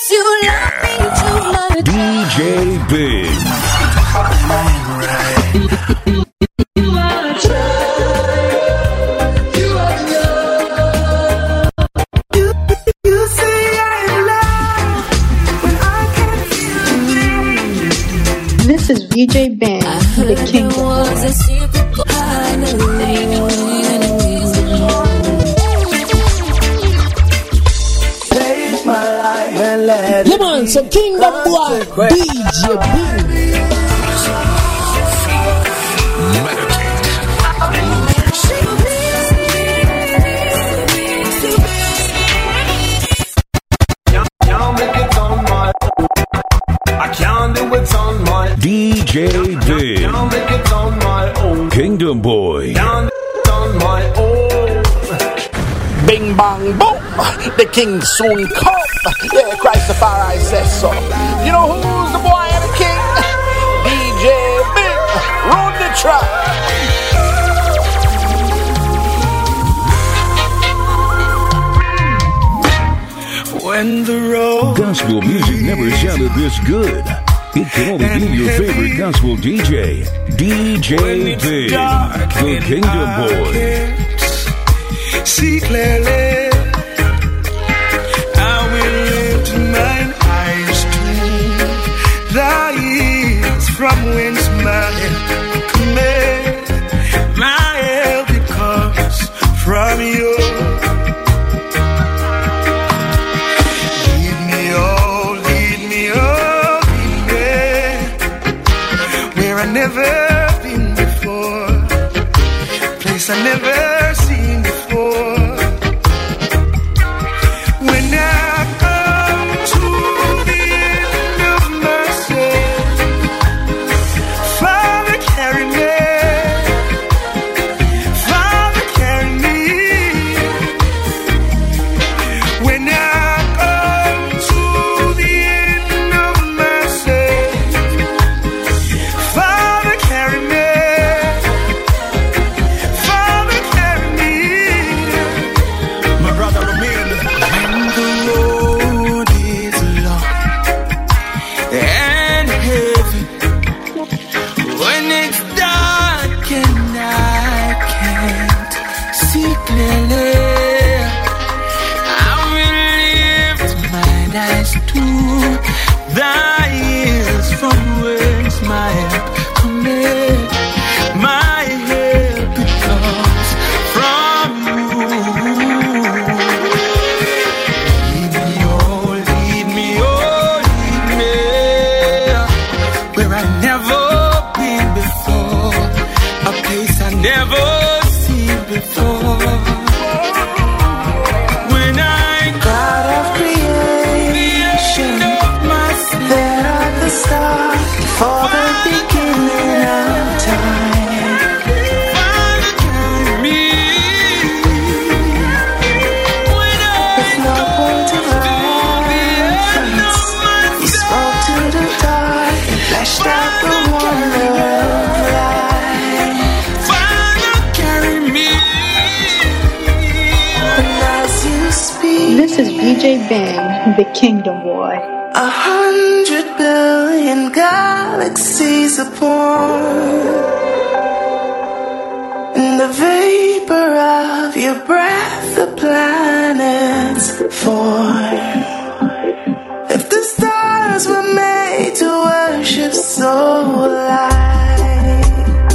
you love me too much. DJ Big. This is VJ Bang, the Kingdom Boy. Come on, so Kingdom Boy, DJ Bang. DJ Big. Kingdom Boy. Bing bang boom, the king soon come. Yeah, Christopher says so. You know who's the boy and the king? DJ Big, run the track. When the road Gospel music never sounded this good. It can only be your favorite gospel DJ. DJ Big, the Kingdom Boy. See clearly, I will lift mine eyes to the hills from whence my help cometh. My help it comes from you. Lead me, where I never been before, place I never seen before. When I come to the end of myself, Father carry me, Father carry me. When I come to the end of myself, Father carry me. This is VJ Bang, the Kingdom Boy. 100 billion galaxies apart, in the vapor of your breath the planets form. If the stars were made to worship so light,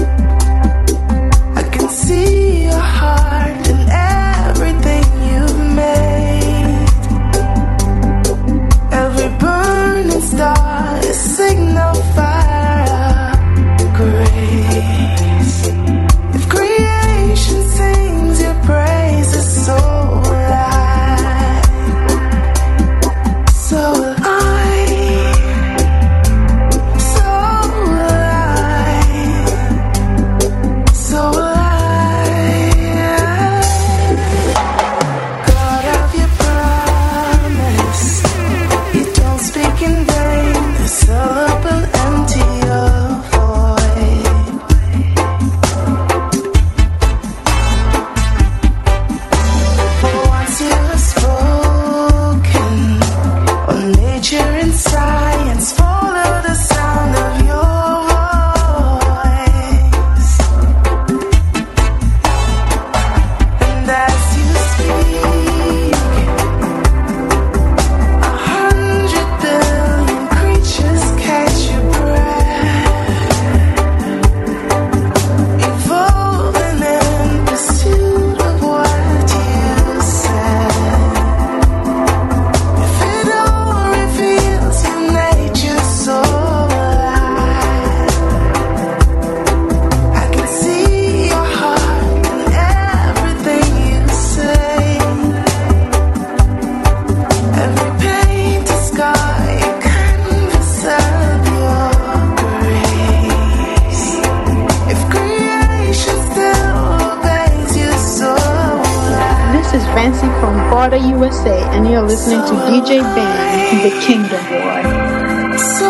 I can see your heart in everything you've made. Every burning star is signal fire of grace. If creation sings your praises so loud, USA, and you're listening to DJ Bang, the Kingdom Boy. So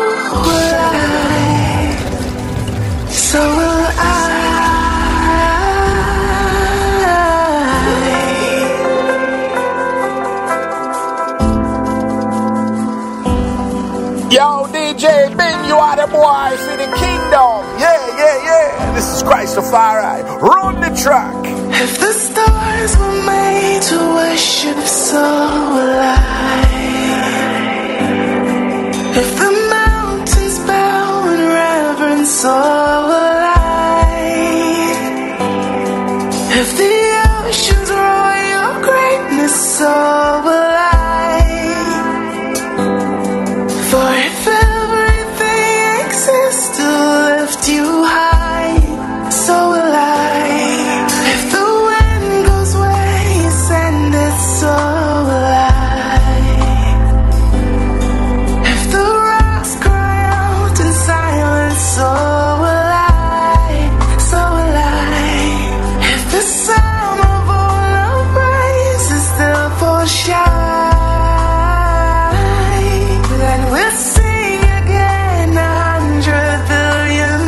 will I. Yo, DJ Ben, you are the boy for the kingdom. Yeah. This is Christopher. Run the track. If the stars were made to worship, so will I. If the mountains bow in reverence, so will I. If the oceans roar your greatness, so will I. For if everything exists to lift you high, so will I. If the wind goes where you send it, so will I. If the rocks cry out in silence, so will I. So will I. If the sum of all our praises still falls shy, then we'll sing again 100 billion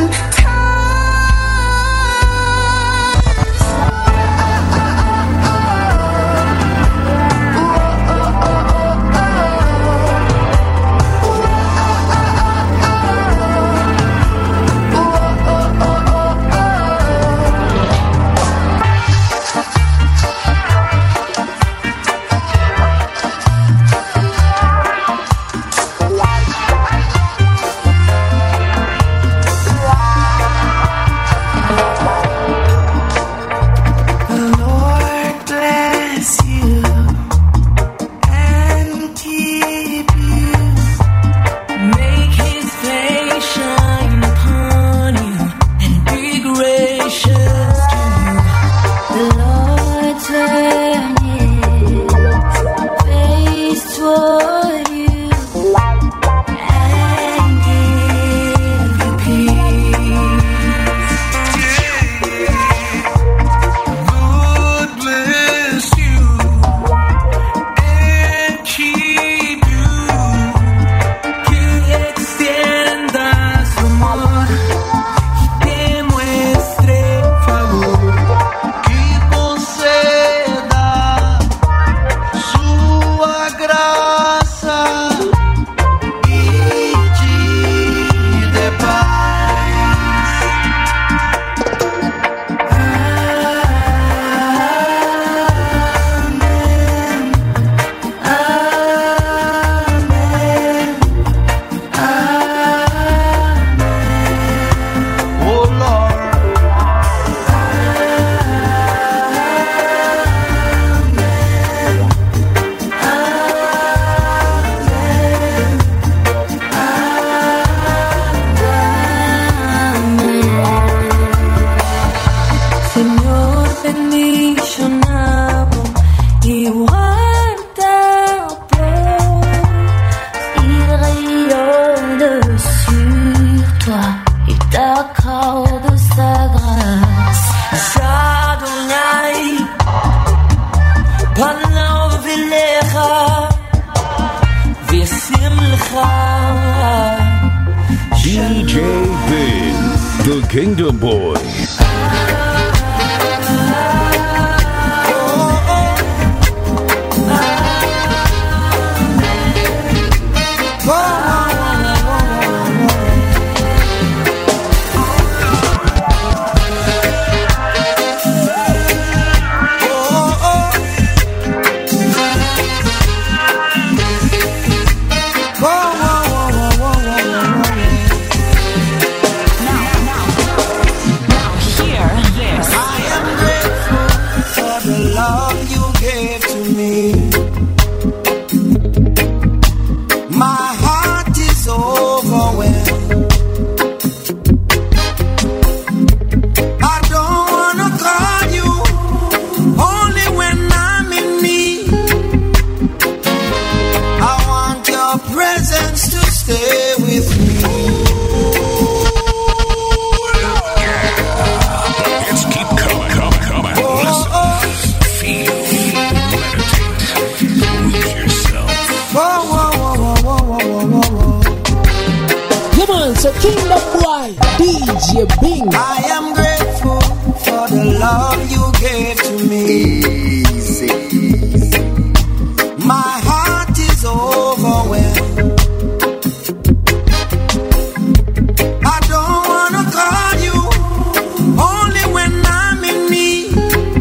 DJ Ben, the Kingdom Boy. Now, Come on, so Kingdom Boy, DJ Bing. I am grateful for the love you gave to me. Easy. My heart is overwhelmed. I don't wanna call you only when I'm in need.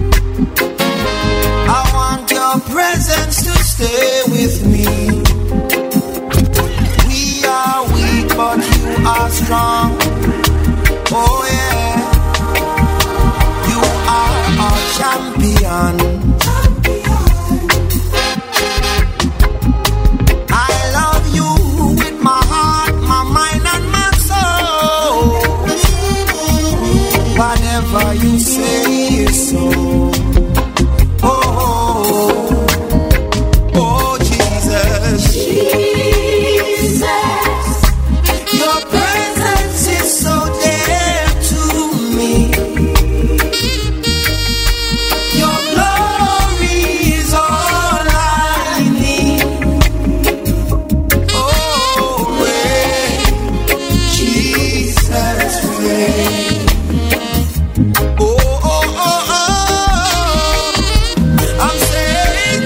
I want your presence to stay with me. We are weak, but you are strong. Oh yeah, you are our champion. I love you with my heart, my mind and my soul. Whatever you say is so. Oh Jesus, your presence is so dear to me. Your glory is all I need. Oh, rain, Jesus, rain. I'm saying,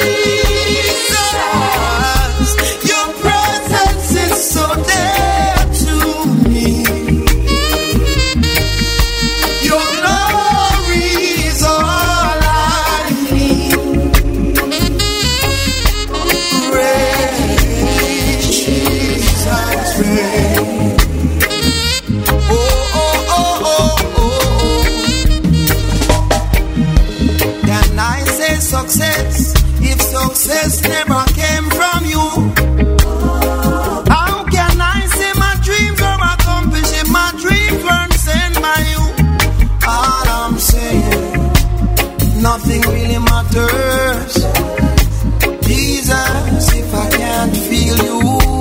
Jesus, your presence is so dear to me. Your glory is all I need. Rain, Jesus, rain. Can I say success if success never came from you? How can I say my dreams were accomplished if my dreams weren't sent by you? All I'm saying, nothing really matters. Jesus, if I can't feel you.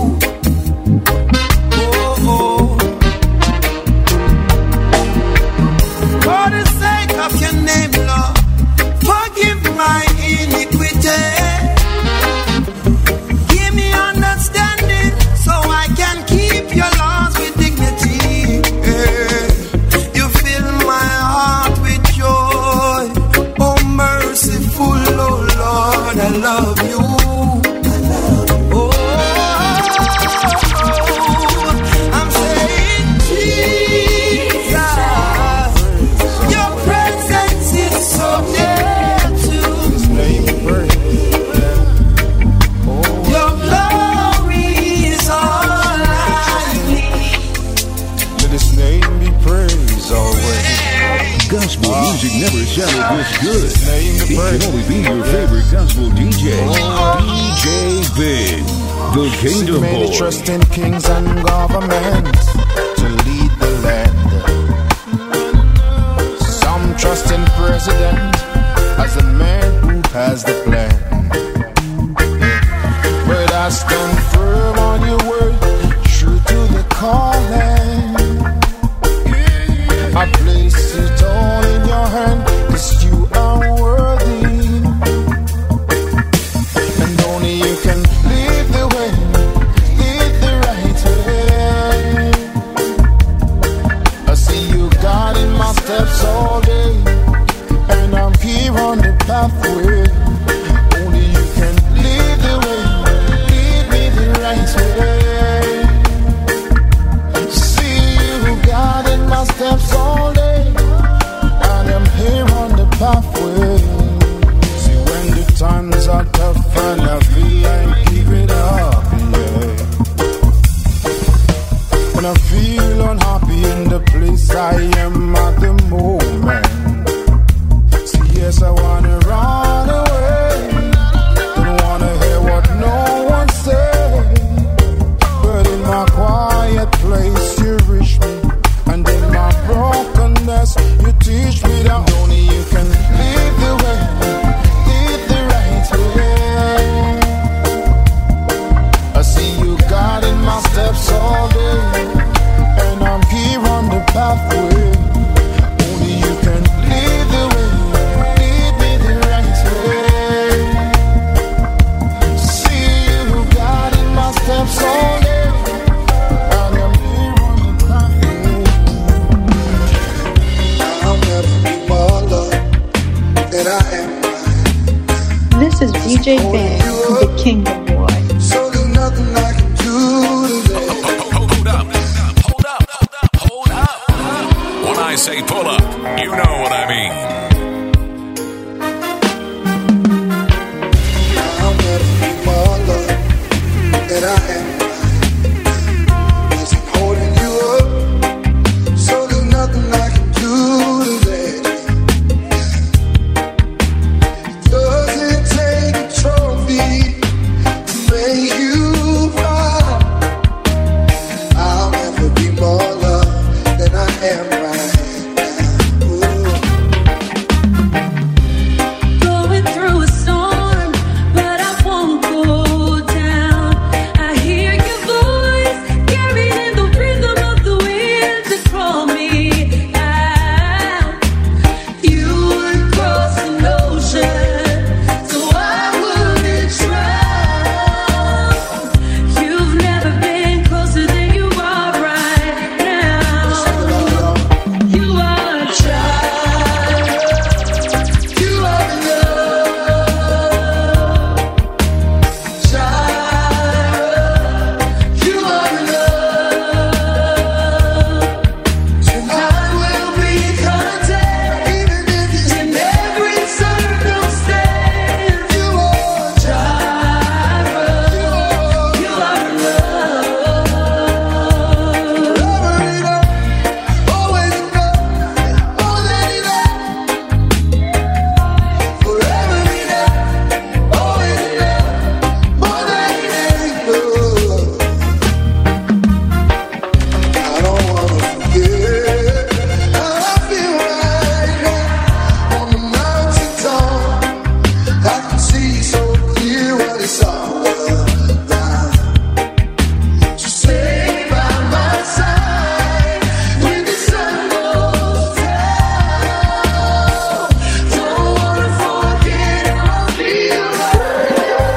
For the sake of your name, Lord, forgive my iniquity. Give me understanding so I can keep your laws with dignity. You fill my heart with joy. Oh, merciful, oh Lord, I love you. I'm saying, Jesus, your presence is so dear to me. Your glory is all I need. Let his name be praised always. Gospel music never sounded this good. It can only be your favorite gospel DJ, DJ Big, the Kingdom Many Boy. trust in kings and governments to lead the land. Some trust in president as the man who has the plan. But I stand firm on your word, true to the calling. I place it all in your hand, 'cause you are worthy. And only you can lead the way, lead the right way. I see you guiding my steps all day, and I'm here on the pathway. Only you can lead the way, lead me DJ Ben, the Kingdom Boy. So there's nothing I can do today. Hold up. When I say pull up, you know what I mean. I'll never be more loved than I am. Wasn't holding you up, so there's nothing I can do today. Doesn't take a trophy to make you proud. I'll never be more loved than I am right now. Ooh. Going through a storm, but I won't go down. I hear your voice carried in the rhythm of the wind to call me out. You would cross an ocean, so I wouldn't drown. You've never been closer than you are right now. You are a child. You are in love. Child. You are in love. Tonight will be content, even if it's in every circumstance. You are child. You are in love. Forever enough, always enough, more than enough. Forever enough, always enough, more than enough. I don't wanna forget how I feel right now on the mountain top. I can see so clear what it's all about. Just stay by my side when the sun goes down. Don't wanna forget how I feel right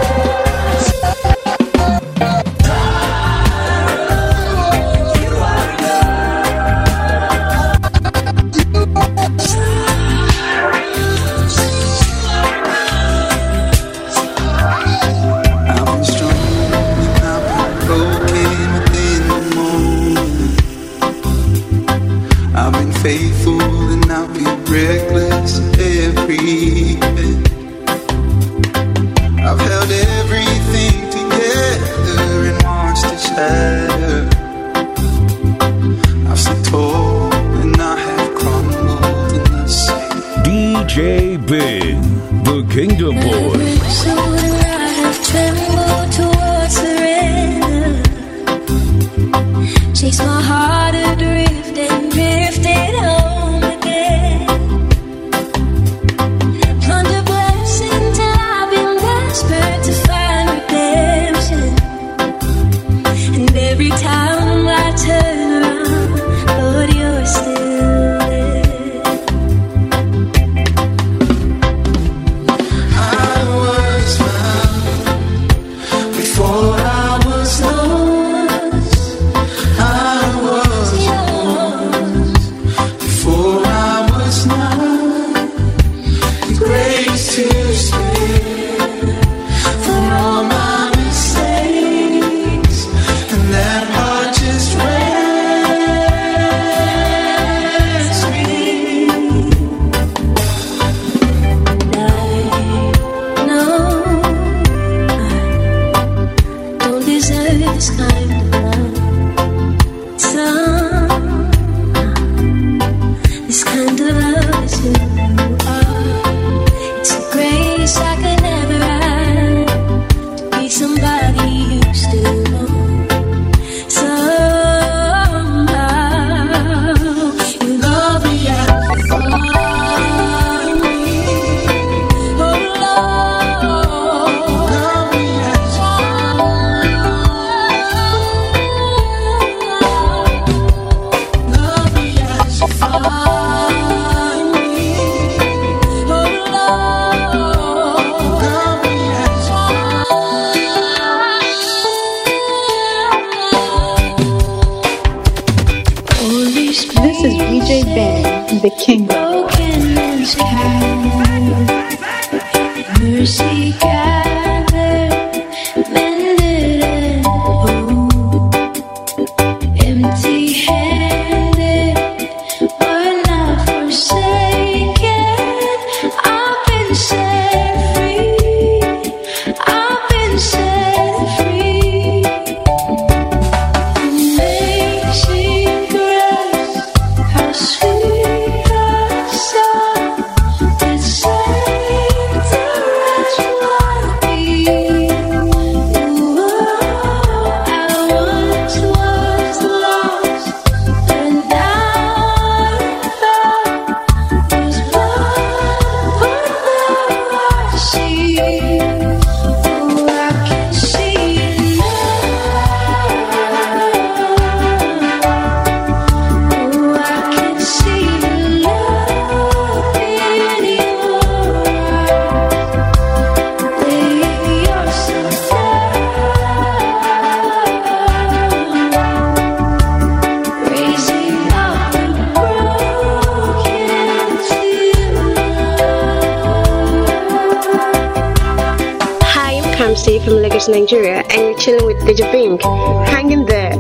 I've been strong and I've been broken within the moment. I've been faithful and I've been reckless in every bit. I've held everything together and watched it shatter. I've stood tall and I have crumbled in the sand. DJ Ben, the Kingdom Boy. So when I have trembled towards surrender, chase my heart adrift and drifted home again. Plunder blessings till I've been desperate to find redemption. And every time I turn around, Lord, you're still there. I was found before I was lost. I was lost before I was not. The grace to spare for all my mistakes, and that heart just rescued me. Don't deserve this kind of love. This kind of love is who you are. It's a grace I could never earn, to be somebody you still want. Somehow you love me after falling. Oh Lord, Love me as you love me as you find me. Oh Lord, love me as you Holy Spirit, This is DJ Ben, the Kingdom Boy. broken and scared, mercy guide. from Lagos, Nigeria, and you're chilling with DJ Bing. Hang in there.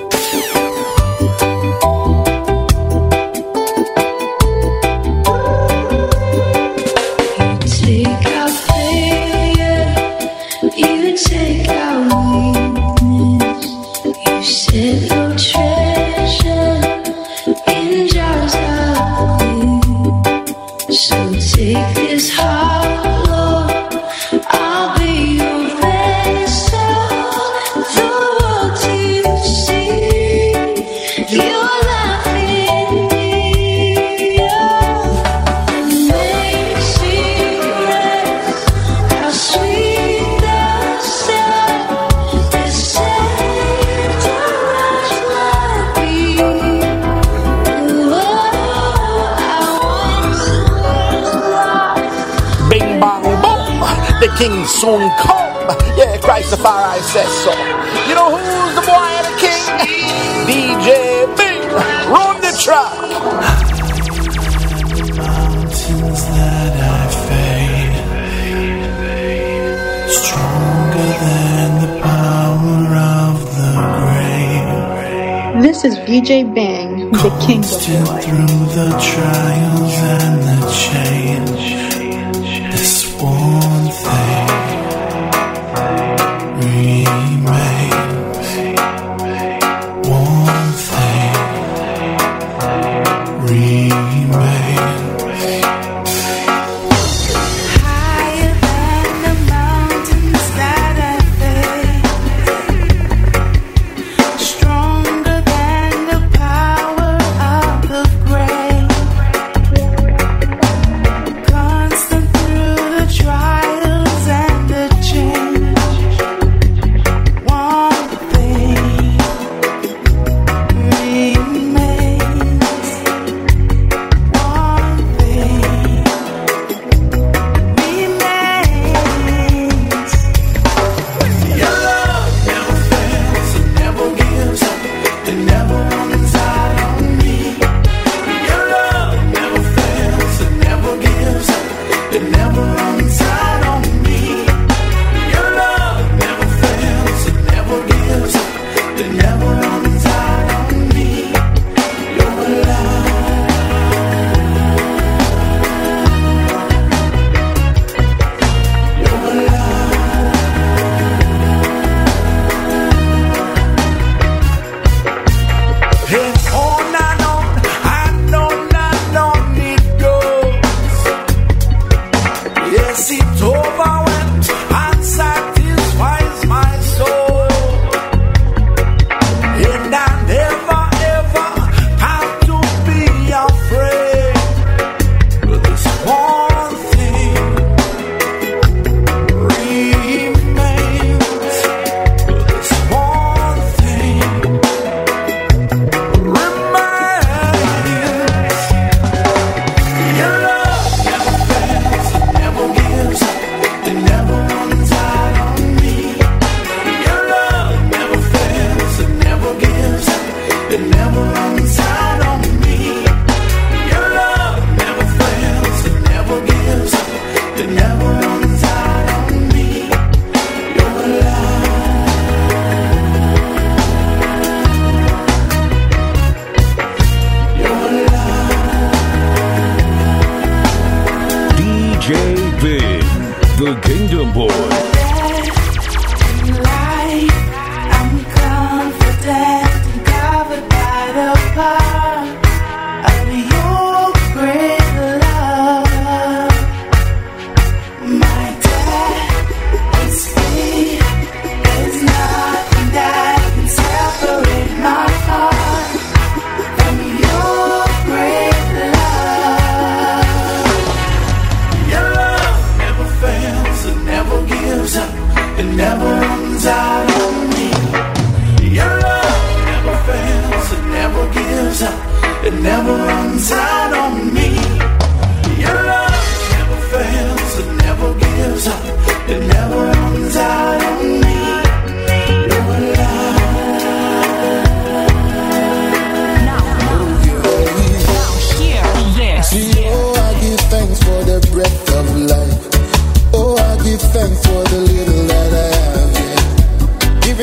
Take out failure, you take out weakness. You said your treasure in jars of clay. So take this heart, Lord, I'll be your vessel. The world to see your life in me. Amazing grace, how sweet the sound that saved a wretch like me. Oh, I once was lost. Bing bang boom, the king soon come. Yeah, Christafari says so. You know who's the boy and the king? DJ Bing, run the track. Mountains that I fade, stronger than the power of the grave. This is VJ Bang, the Kingdom Constant Boy. through the trials and the change. This one thing remains. One thing remains. Higher than the mountains that I face, stronger than the power of the grave, constant through the trials and the change.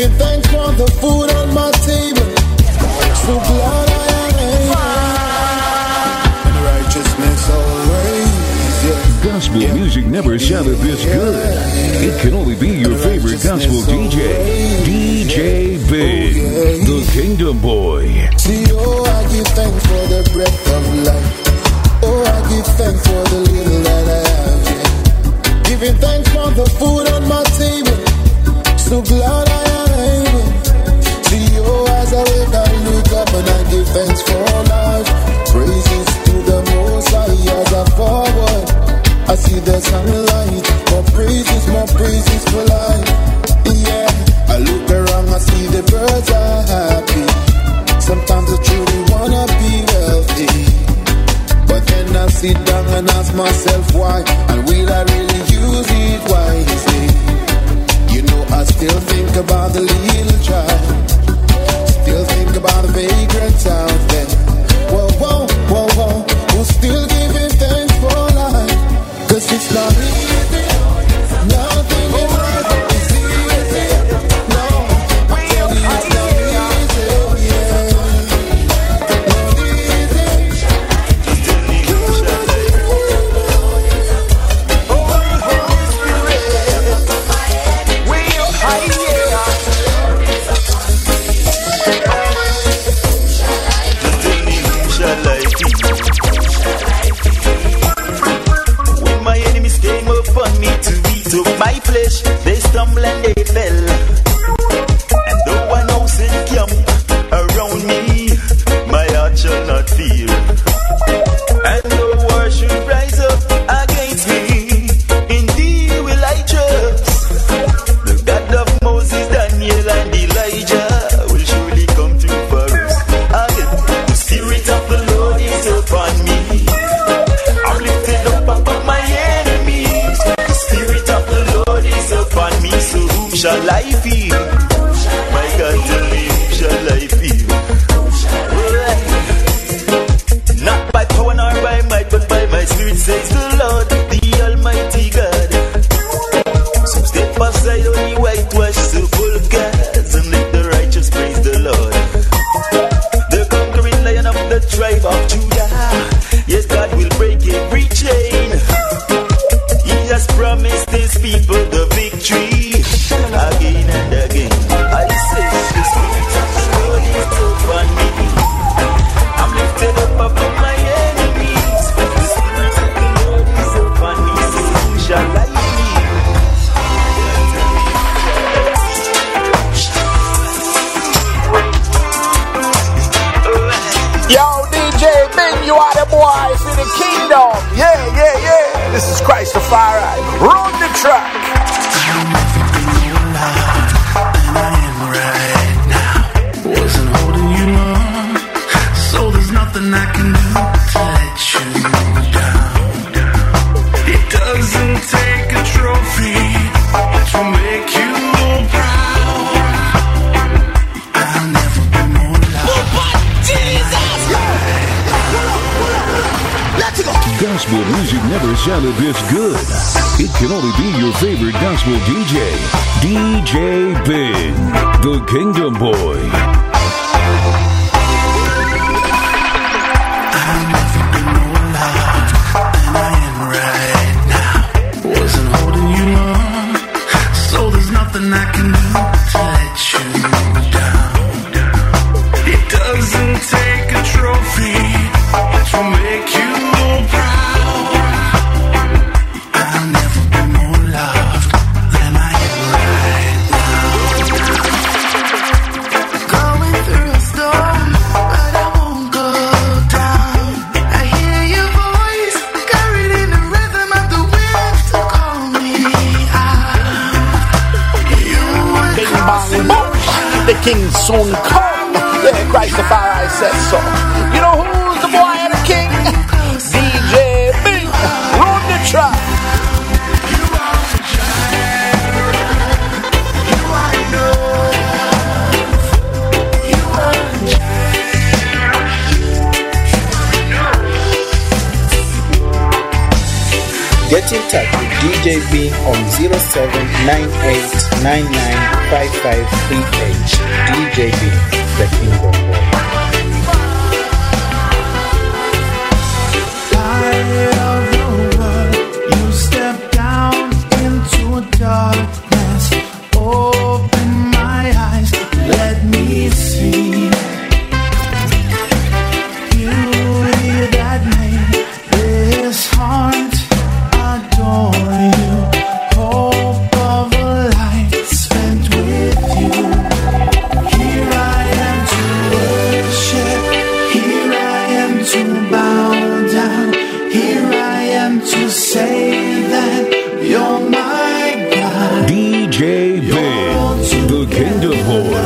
Giving thanks for the food on my table. So glad I am able. And righteousness always, yeah. Gospel music never sounded this good. It can only be your favorite gospel DJ, DJ Big, the Kingdom Boy. See, oh, I give thanks for the breath of life. Oh, I give thanks for the little that I have, yeah. Giving thanks for the food on my table. So glad I am able. See, oh, as I wake, I look up and I give thanks for life. Praises to the Most High as I forward. I see the sunlight. More praises for life. Yeah, I look around, I see the birds are happy. Sometimes I truly wanna be wealthy, but then I sit down and ask myself why, and will I really use it wisely? You know, I still think about the little child, still think about the vagrants out there. Whoa, whoa, whoa, whoa, who's still giving thanks for life? 'Cause it's not easy, nothing in life is easy. No, I tell you it's not easy, yeah. Not easy. When my enemies came upon me to eat up my flesh, they stumbled and they fell. And though I know sin camp around me, my heart shall not fear. And no war should rise up against me, in thee will I trust. The God of Moses, Daniel and Elijah will surely come through for us. Again, the Spirit of the Lord is upon me. I'm lifted up above my enemies. The Spirit of the Lord is upon me. So whom shall I fear? My God, tell me whom shall I fear? Not by power nor by might, but by my Spirit, says the Lord, the Almighty God. So step aside on the whitewash sepulchres and let the righteous praise the Lord. The conquering Lion of the tribe of Judah. Yes, God will break every chain. He has promised his people the victory again and again. I say, the Spirit of the Lord is upon me. I'm lifted up above my enemies. The Spirit of the Lord is upon me. So who shall I fear? Yo, DJ Bing, you are the boys in the kingdom. Yeah, yeah, yeah. This is Christopher. Run the track. Wasn't holding you long, so there's nothing I can do to let you down. It doesn't take a trophy to make you proud. I'll never be more loved. Gospel music never sounded this good. It can only be your favorite gospel DJ, DJ Big, the Kingdom Boy. I'll never be more loved than I am right now. Wasn't holding you long, so there's nothing I can do to let you down. It doesn't take a trophy to make you proud. I'll never be more loved than I am right now. Going through a storm, but I won't go down. I hear your voice carried in the rhythm of the wind to call me out. You would Bing cross bang an boom. ocean. The king soon come. Yeah, Christopher says so. You know who's the boy and the king? DJ Bing. Run the track. Get in touch with DJ Bean on 0798995538. DJ Bean, the Kingdom Boy. You step down into darkness. Open my eyes, let me see beauty that made this heart adore you. Hope of a life spent with you. Here I am to worship. Here I am to bow down. Here I am to say that you're my God. DJ Big, the Kingdom Boy.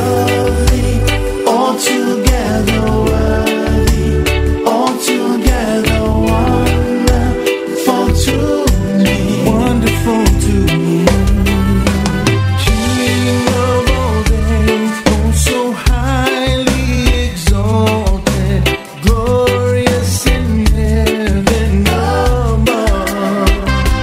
Altogether worthy, altogether wonderful to me, wonderful to me. King of all days, oh so highly exalted, glorious in heaven above.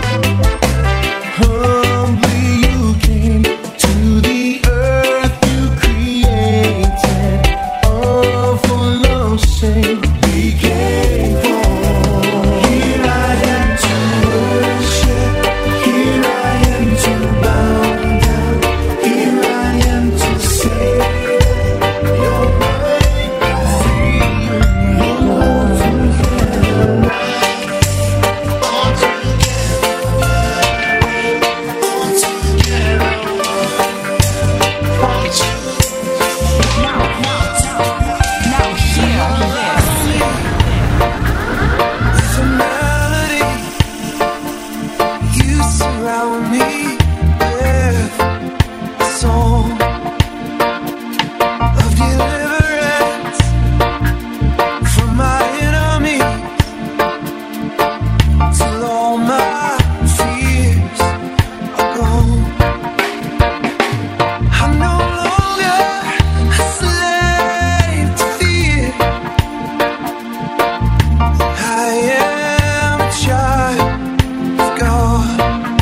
Humbly you came to the earth you created. All for love's sake became born. Here I am to worship. Here I am to bow down. Here I am to say that you're my It's a melody. You surround me with a song of deliverance from my enemies, till all my fears are gone. I'm no longer a slave to fear. I am a child of God.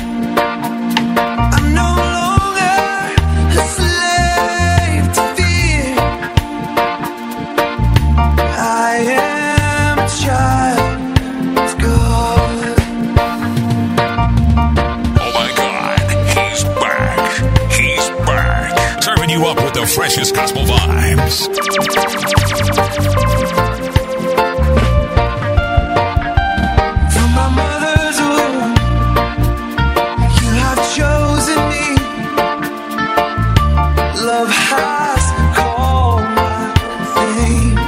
I'm no longer a slave to fear. I am a child of God. Oh my God, he's back. He's back. Serving you up with the freshest gospel vibes. From my mother's womb, you have chosen me. Love has called my name.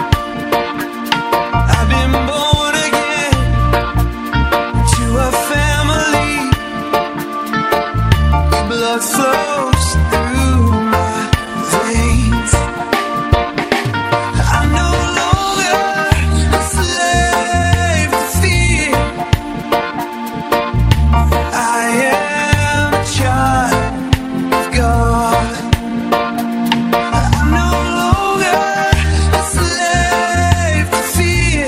I've been born again to a family. Blood flows through my veins. I'm no longer a slave to fear. I am a child of God. I'm no longer a slave to fear.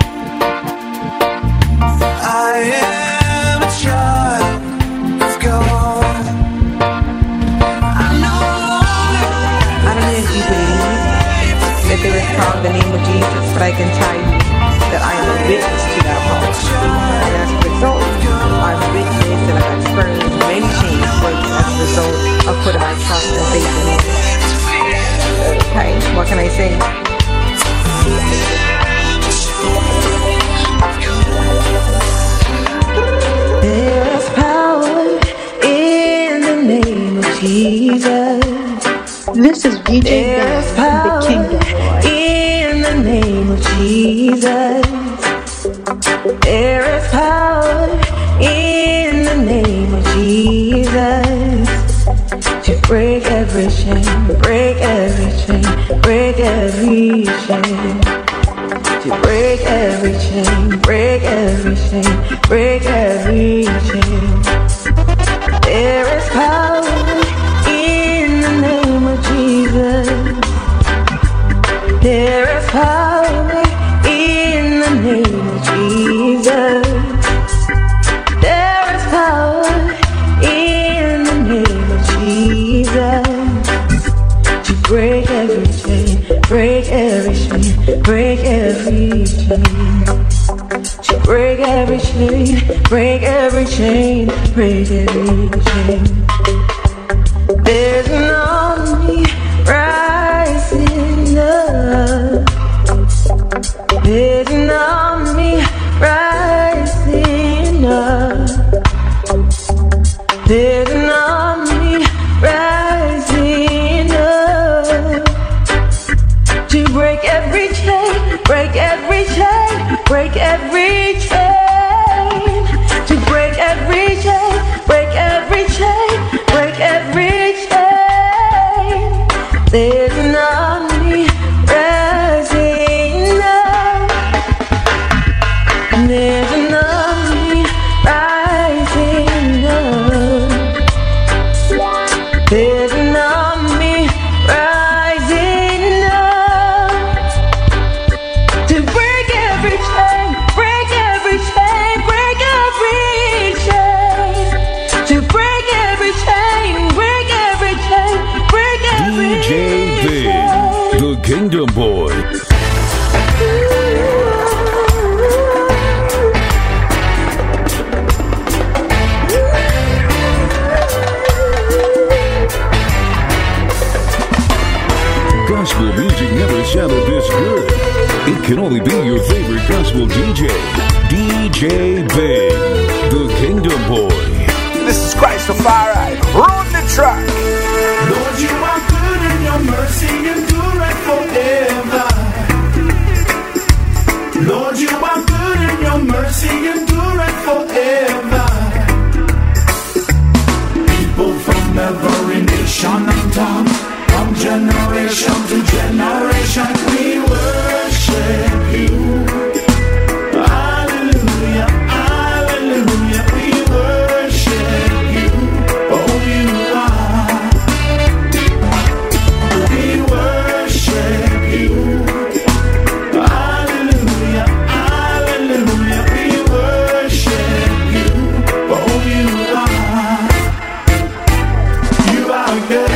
I am a child of God. I'm no longer. I don't know if you believe that there is power in the name of Jesus, but I can tell you that I am a witness to that power. And as a result, I've witnessed and I've experienced many changes as a result of putting my trust and faith in Him. Okay, what can I say? There's power in the name of Jesus. This is DJ There's Ben, the power Kingdom Boy. in the name of Jesus. There is power in the name of Jesus to break every chain, break every chain, break every chain. To break every chain, break every chain, break every chain. There is power in the name of Jesus. There is power in the name of Jesus. There break every chain, break every chain, break every chain. To break every chain, break every chain, break every chain. There's an army rising up. There's an army rising up. There's an army rising up to break every chain, break every chain, break every chain, to break every chain, break every chain, break every chain. There's an army rising up. There's an army rising up. There's an army rising up to break every chain, break every chain, break every chain, to break every chain, break every chain, break every DJ Big, the Kingdom Boy. Gospel music never sounded this good. It can only be your favorite gospel DJ, DJ Big, the Kingdom Boy. This is Christopher. Run the track. Lord, you are good and your mercy endureth forever. Lord, you are good and your mercy endureth forever. People from every nation and tongue, from generation to generation, we worship you. Hallelujah, hallelujah, we worship you. Oh, you are. We worship you. Hallelujah, hallelujah, we worship you. Oh, you are. You are good.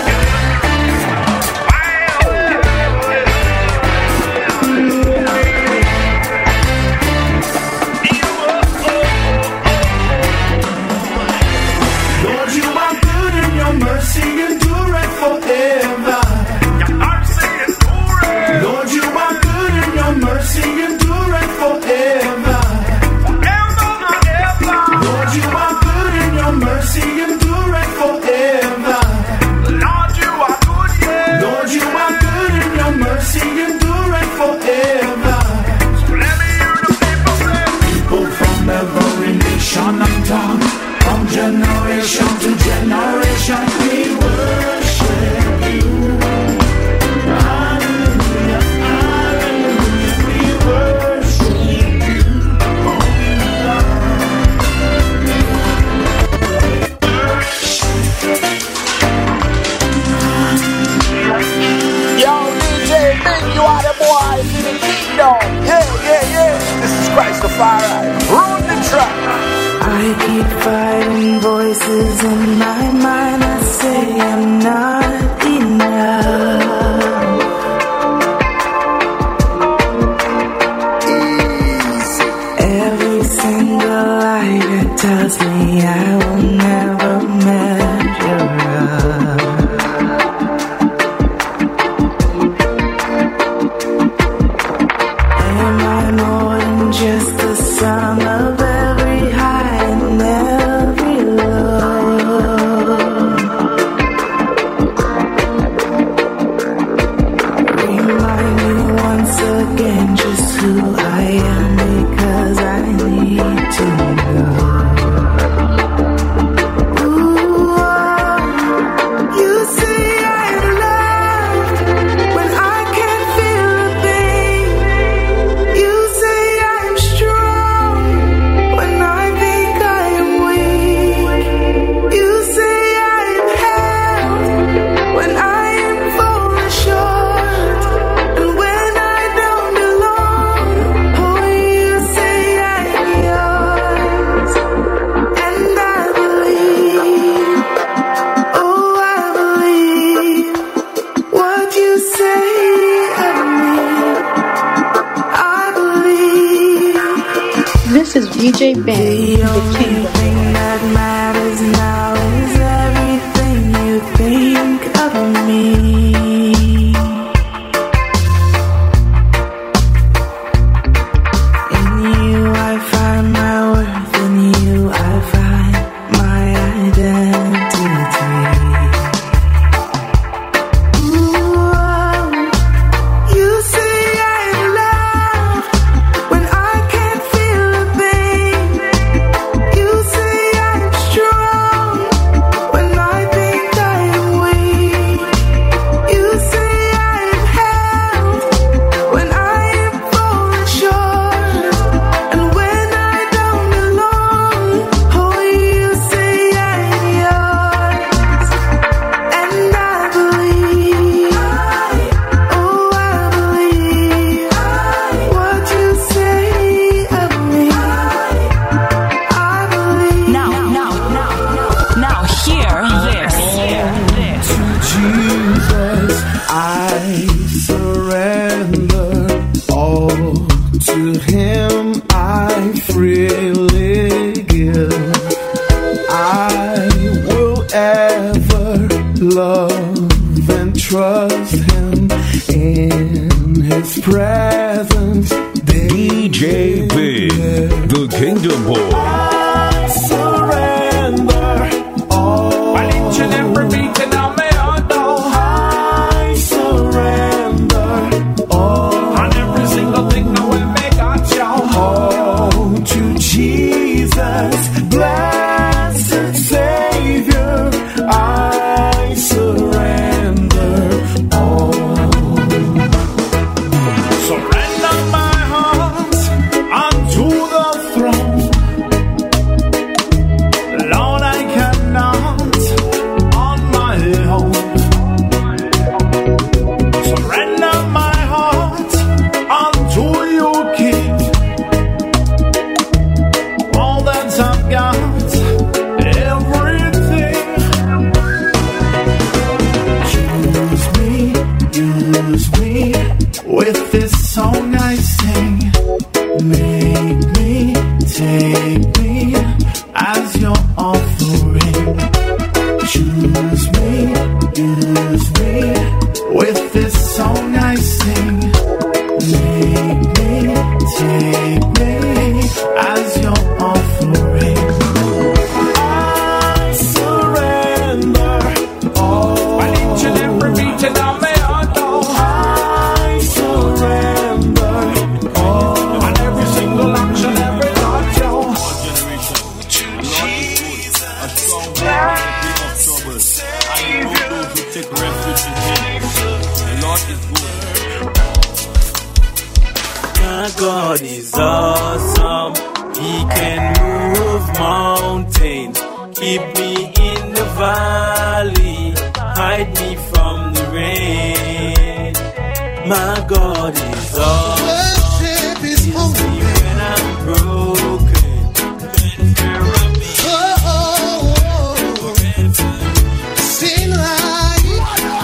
From generation to generation, we worship you. Hallelujah, hallelujah, we worship you. Oh, Yo, DJ Big, you are the boys in the kingdom. Yeah. This is Christopher. Run the track. I keep fighting voices in my mind that say I'm not enough. Every single lie that tells me I will never measure up. DJ Bang, the Kingdom thing that matters now is everything you think of me. In you I find my worth, in you I find my identity. Presence, DJ Big, the Kingdom Boy. I surrender all. While each and every beating on my heart, I surrender all. On every single thing that will make a child. Oh, to Jesus, blessed Savior, I surrender all. Surrender my heart unto the throne. Lord, I cannot on my own. Surrender my heart unto you, King. All that I've got, everything. Use me with this song I sing. Make me, take me as your offering. Choose me, use me with this song I sing. Make me, take me as your offering. I surrender all. I need you every beat and all my heart. I surrender all. And every single action, every thought, yo. My God is awesome. He can move mountains, keep me in the valley, hide me from the rain. My God is awesome. Worship is holy when I'm broken. Sing like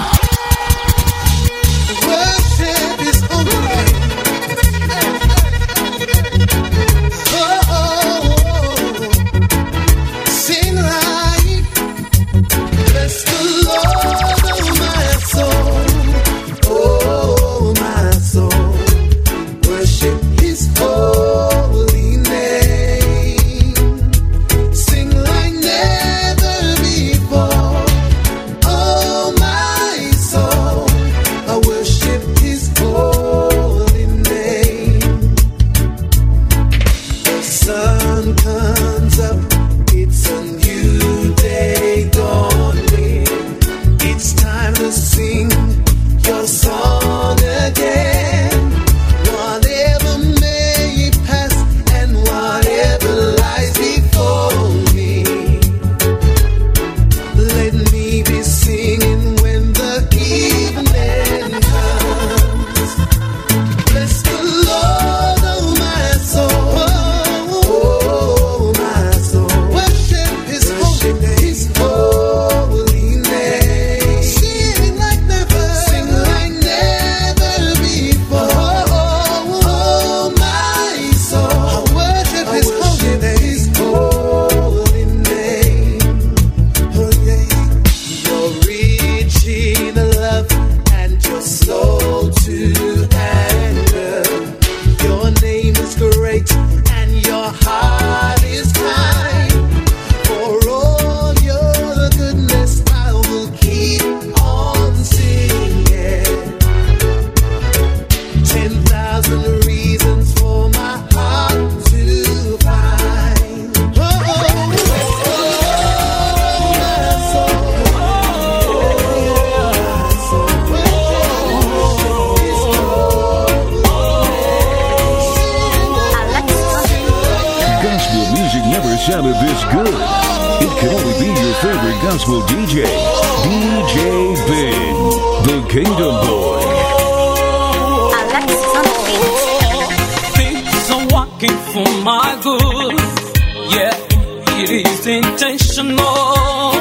worship is holy. Sing like bless the Lord, oh my soul, sounded this good. It can only be your favorite gospel DJ, DJ Bing, the Kingdom Boy. Things are working for my good. Yeah, it is intentional.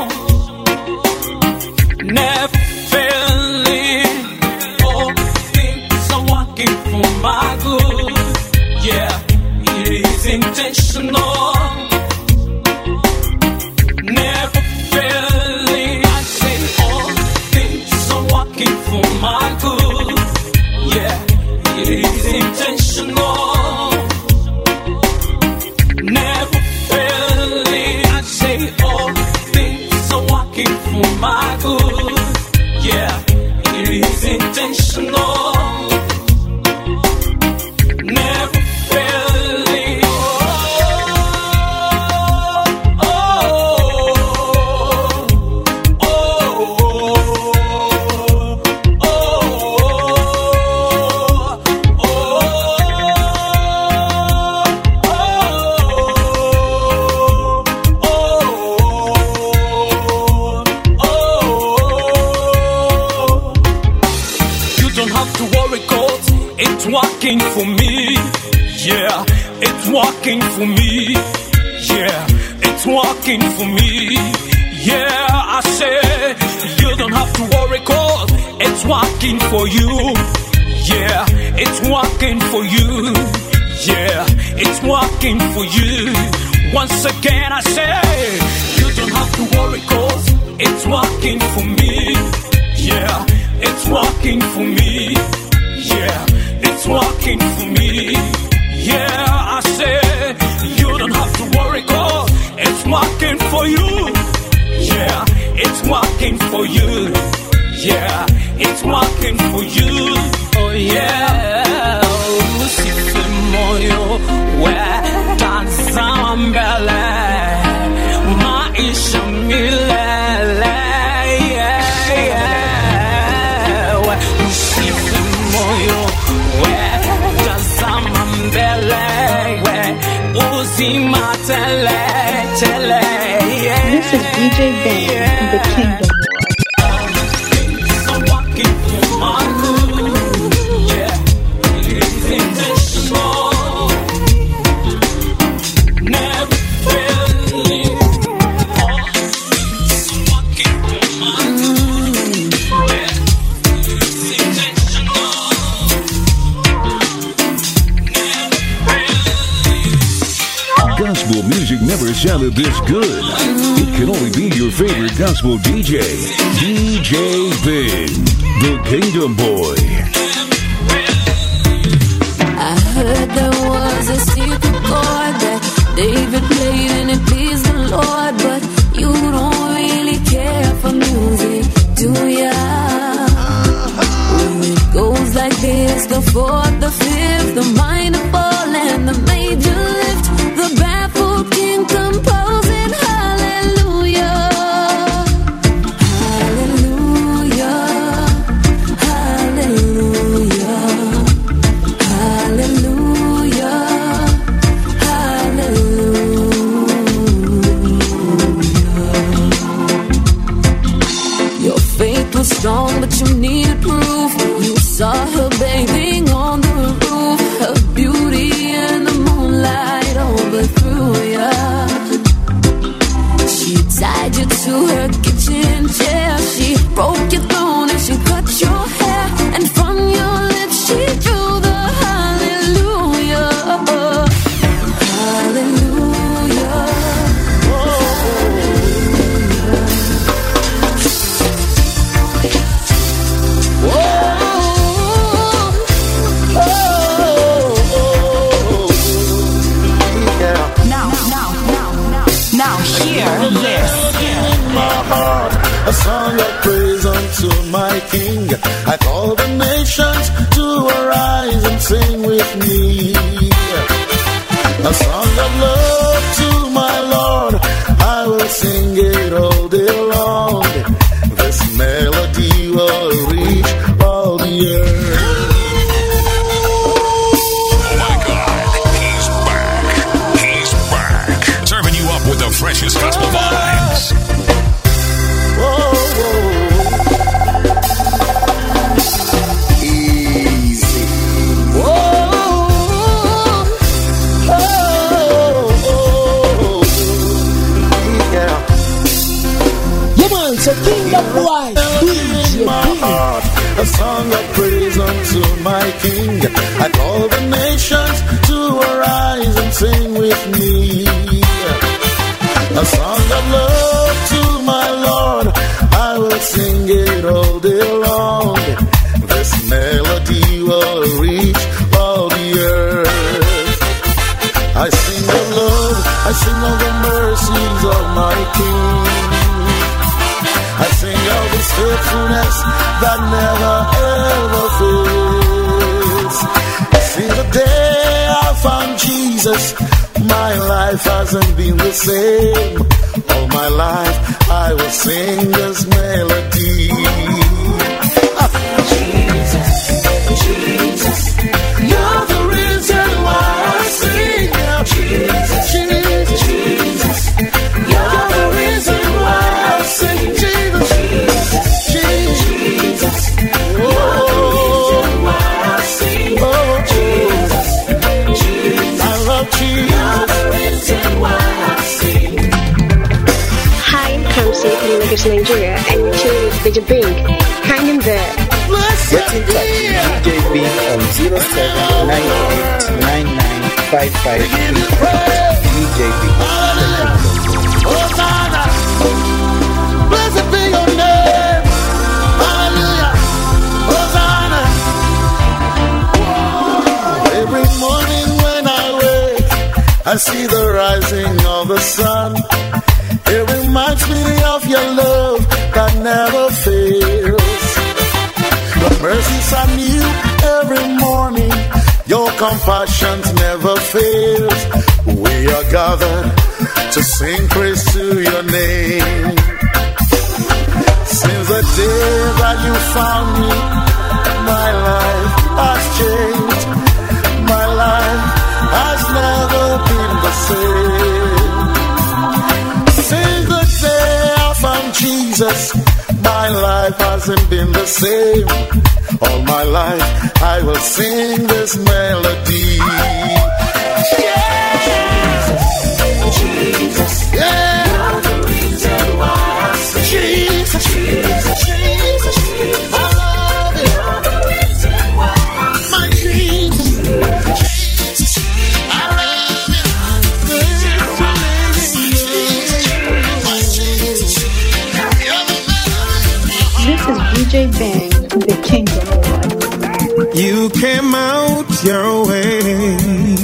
Never failing. Oh, things are working for my good. Yeah, it is intentional. Never failing. I say all things are working for my good. Yeah, it is intentional. Never failing. I say all things are working for my good. Yeah, it is intentional. Never failing. It's working for me, yeah, it's working for me, yeah, it's working for me, yeah, I say, you don't have to worry cause it's working for you, yeah, it's working for you, yeah, it's working for you, once again I say, you don't have to worry cause it's working for me, yeah, it's working for me, yeah, it's working for me. Yeah, I say you don't have to worry cause it's working for you. Yeah, it's working for you. Yeah, it's working for you. Oh yeah, usife moyo we tazambele maisha milele. Usife moyo This is DJ Bang, the Kingdom Boy. Gospel music never sounded this good. It can only be your favorite gospel DJ, DJ Bing, the Kingdom Boy. I heard there was a secret chord that David played and it pleased the Lord, but you don't really care for music, do ya? When it goes like this, the fourth, the fifth, the minor fall and the major lift, the baffled king composing hallelujah, hallelujah, hallelujah, hallelujah, hallelujah. Your faith was strong, but you needed proof. You saw her bathing on the roof, her beauty in the moonlight overthrew ya. She tied you to her kitchen chair, she broke your throne and she cut your hair, and from your lips she drew the hallelujah, hallelujah. Now hear this. My heart, a song of praise unto my King. I call the nations to arise and sing with me. A song of love to my Lord, I will sing it all day long. This melody will reach all the earth. Oh my God, he's back. He's back. Serving you up with of praise unto my King. I call the nations to arise and sing with me. A song of love to my Lord, I will sing it all day long. This melody will reach all the earth. I sing of love, I sing of the mercies of my King. I sing of His faithfulness that never ever fails. Since the day I found Jesus, my life hasn't been the same. All my life I will sing this melody. Jesus, Jesus, you're the reason why I sing. Jesus, Jesus, Jesus, you're the reason why I sing. Jesus, Jesus, Jesus, you're the reason why I sing. Oh, Jesus, Jesus, I love Jesus. You're the reason why I sing. Hi, I'm Kamsi from Lagos, Nigeria, and you're tuning with DJ Bing. Hang in there. Get in touch with DJ Bing on 0798995533. DJ Bing. Hosanna, blessed be your name. Hallelujah, Hosanna. Every morning when I wake, I see the rising of the sun. It reminds me of your love that never fails. Your mercies are new every morning. Your compassions never fails. We are gathered to sing praise to your name. Since the day that you found me, my life has changed. My life has never been the same. Since the day I found Jesus, my life hasn't been the same. All my life I will sing this melody. Jesus, Jesus, yeah. You're the reason why I sing. Jesus, Jesus, Jesus, Jesus, I love you. You're the reason why I sing. My Jesus, Jesus, I love you. This is DJ Bang, the Kingdom Boy. You came out your way.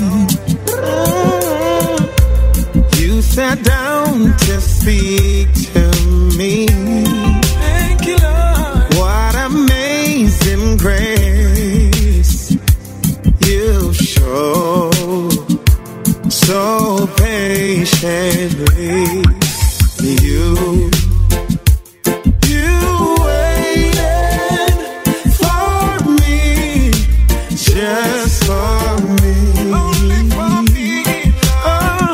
You sat down to speak to me. Thank you, Lord. What amazing grace you show so patiently. You waited for me, just for me. Only for me. Oh.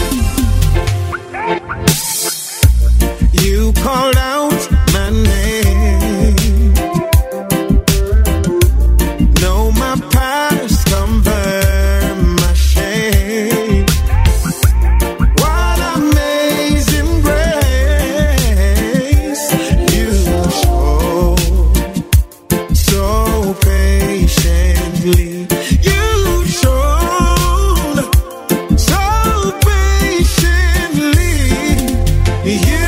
You called out my name. Know my past, confirm my shame. What amazing grace you show so patiently. You showed so patiently. You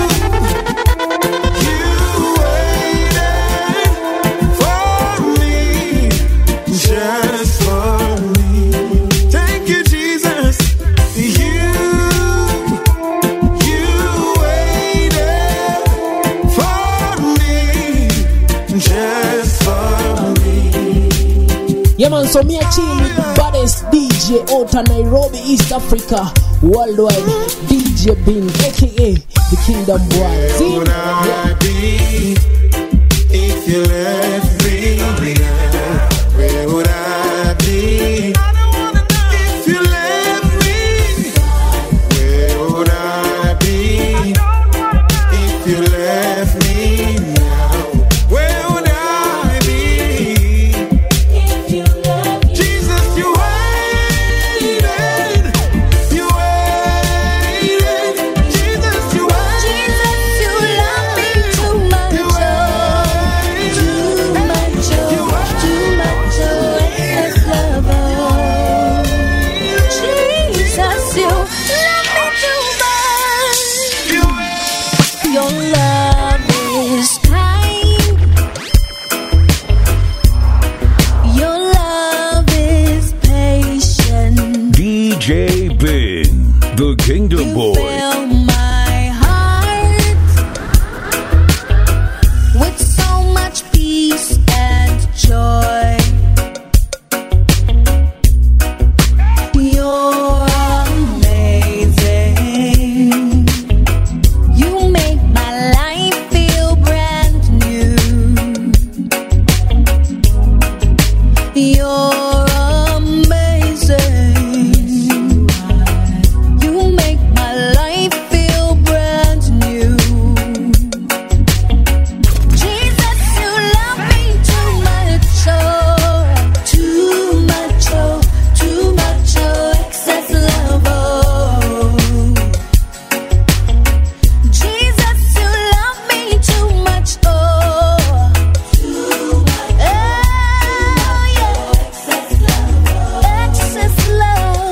waited for me, just for me. Thank you, Jesus. You waited for me, just for me. Yeah man, so me a chill with the baddest DJ out of Nairobi, East Africa, worldwide, DJ Bing, aka the Kingdom Boy. Where would I be if you left me? Where would I be if you left me? Where would I be if you left me now? Where would I be if you left me? Jesus, you waited. You waited. Jesus, you waited. Jesus, you love me too much. You're amazing. You make my life feel brand new. Jesus, you love me too much, oh, too much, oh, too much, oh, excess love, oh. Jesus, you love me too much, oh, too much, oh, yeah, excess love.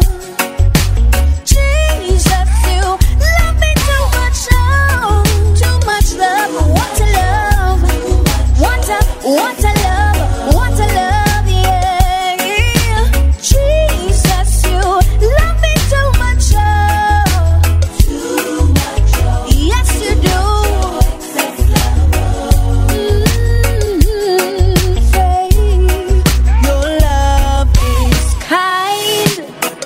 Jesus, you love me too much, oh, too much love. What a love, what a love, what a love, yeah. Jesus, you love me too much, oh, too much, oh. Yes, you do. Say, your love is kind.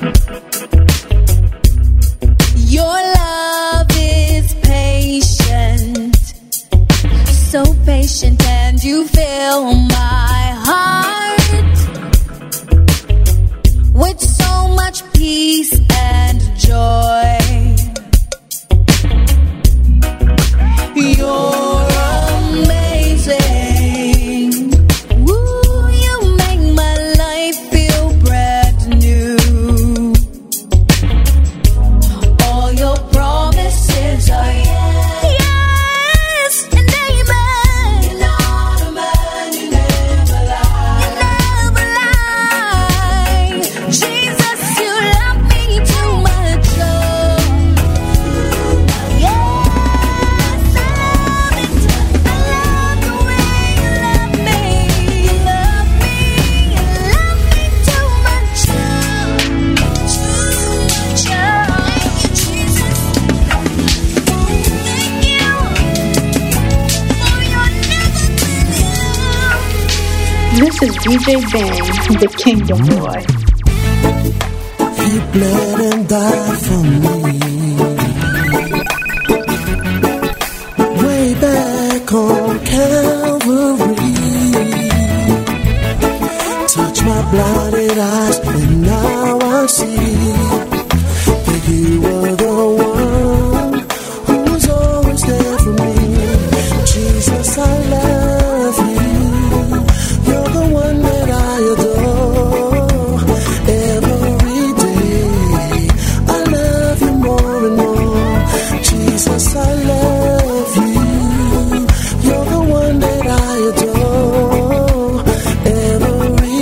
Your love is patient, so patient, and you fill my heart with so much peace and joy. You're amazing. Woo, you make my life feel brand new. All your promises are yes and amen. You're not a man, you never lie. You never lie. Jesus, you love me too much, oh. Yes, I love it. I love the way you love me. You love me, you love me too much, oh. Too much, oh. Thank you, Jesus. Thank you for your never. This is DJ Bang, the Kingdom Boy. He bled and died for me. Way back on Calvary. Touch my blinded eyes, and now I see that you were the one who was always there for me. Jesus, I love you. You're the one that I adore. Every day, I love you more and more. Jesus, I love you. You're the one that I adore. Every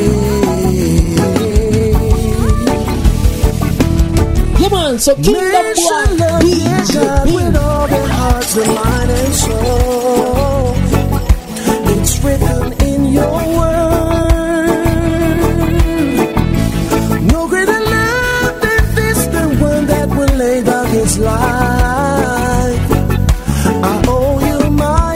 day. Yeah, man, so Kingdom Boy, DJ with all their hearts and mind and soul. It's written in your word. No greater love than this, the one that will lay down his life. I owe you my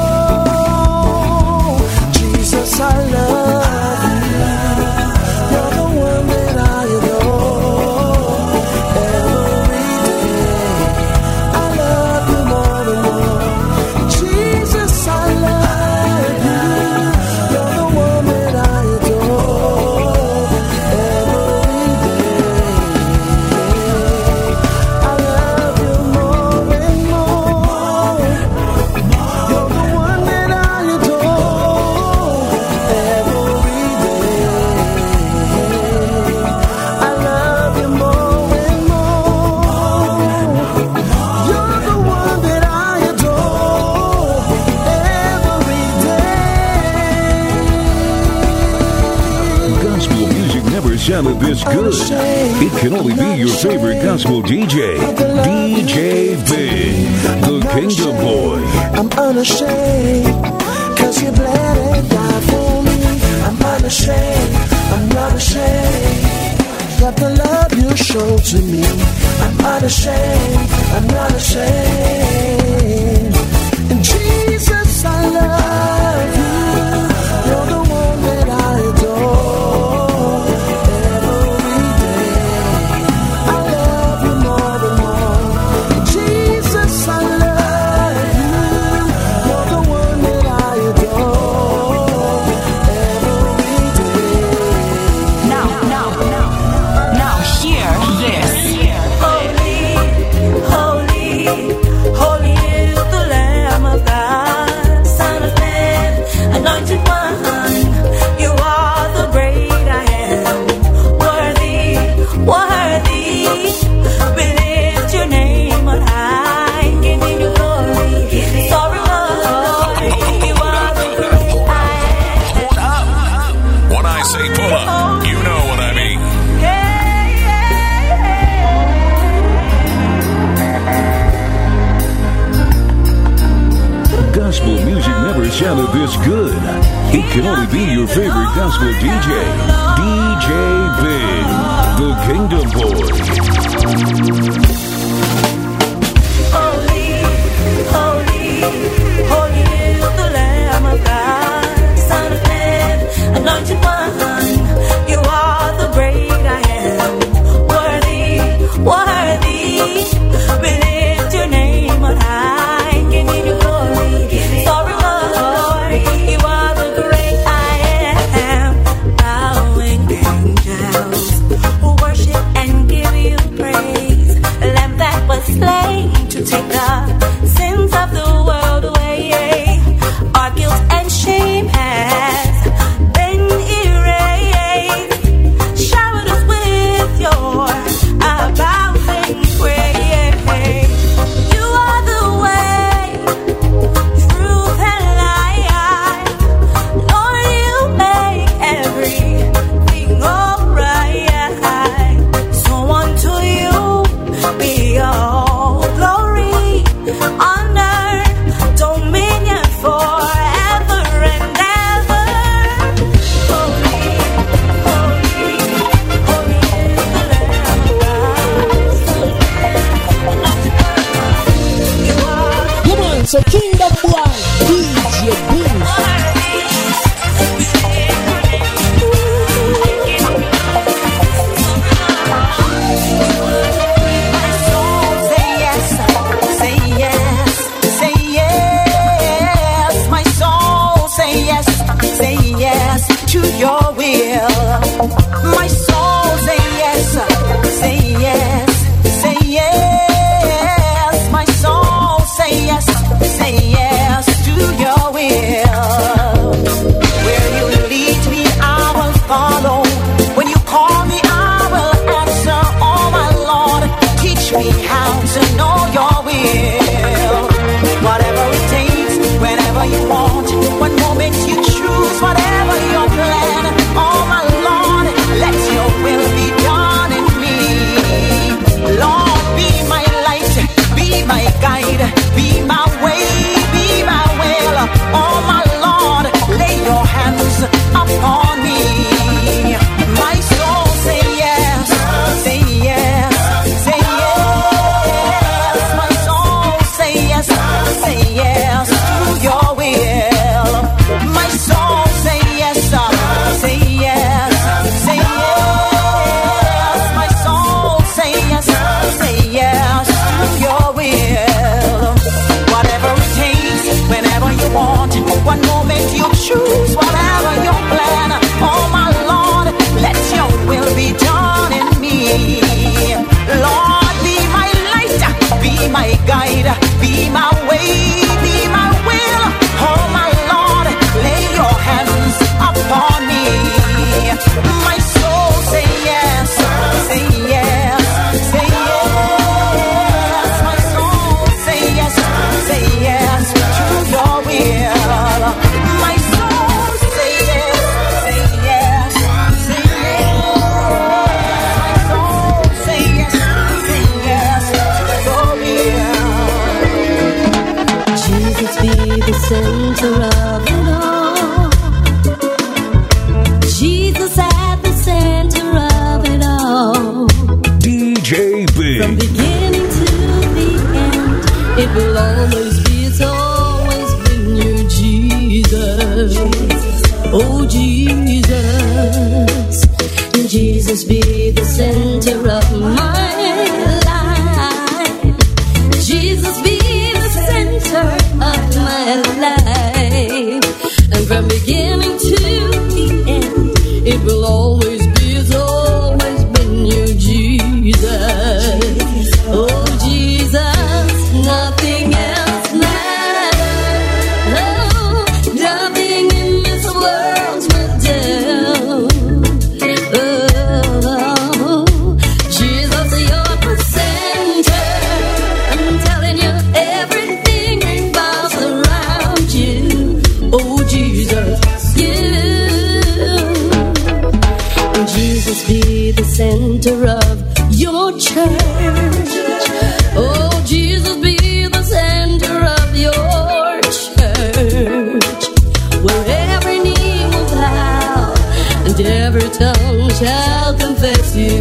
all. Jesus, I love you. You're the one that I adore. Every day, I love you more and more. Jesus, I love you. You're the one that I adore. Every day, I love you more and more. You're the one that I adore. Every day, I love you more and more. You're the one that I adore. Every day. Gospel music never sounded this good. It can only be your favorite gospel DJ, DJ Big, the Kingdom Boy. I'm unashamed, 'cause you bled and died for me. I'm unashamed, I'm not ashamed of the love you showed to me. I'm unashamed, I'm not ashamed. And Jesus, I love you. You're the one that I adore. Every day, I love you more and more. Jesus, I love you. You're the one that I adore. Every day. say pull up, you know what I mean. Gospel music never sounded this good. It can only be your favorite gospel DJ, DJ Big, the Kingdom Boy. Holy, holy, holy is the Lamb of God, Son of Man, Anointed One. You are the great I am. Worthy, worthy. We lift your name on high. Give me your glory. Sorry, Lord. You are the great I am. Bowing angels who worship and give you praise. Lamb that was slain to take the sins of the world away. Our guilt and shame has been erased. Showered us with your abounding grace. You are the way, truth and light. Lord, you make everything alright. So unto you be all glory, honor, dominion forever and ever. Holy, holy, holy is the Lamb of God. Come on, so Kingdom Boy, DJ Bing. Say yes, say yes, say yes. My soul say yes to your will. My soul say yes, say yes, say yes. My soul say yes to your will. Where you lead me, I will follow. When you call me, I will answer. Oh my Lord, teach me how to know your will. Whatever it takes, whenever you want, one moment you choose, whatever your plan. Oh my Lord, let your will be done in me. Lord, be my light, be my guide, be my way, be my will. Oh my Lord, lay your hands upon me. My soul say yes, say yes, say yes. My soul say yes to your will. My soul say yes, say yes, say yes. My soul say yes to your will. Whatever it takes, whenever you want, one moment you choose, whatever your plan. Oh my Lord, let your will be done in me. Lord, be my light, be my guide, be my way, be my will. Oh my Lord, lay your hands upon me. My soul say yes, say yes, say yes. My soul say yes to your will. My soul say yes, say yes, say yes. My soul say yes to your will. Jesus be the center of it all. Jesus at the center of it all. DJ Big. From beginning to the end, it will always be, it's always been you, Jesus. Oh, Jesus. Jesus be the center of my life. Jesus be the center of my life. And from beginning to the end, it will always be, it's always been you, Jesus. Oh, Jesus, nothing else matters. Oh, nothing in this world will do. Oh, Jesus, you're center of your church. Oh, Jesus, be the center of your church, where every knee will bow and every tongue shall confess you.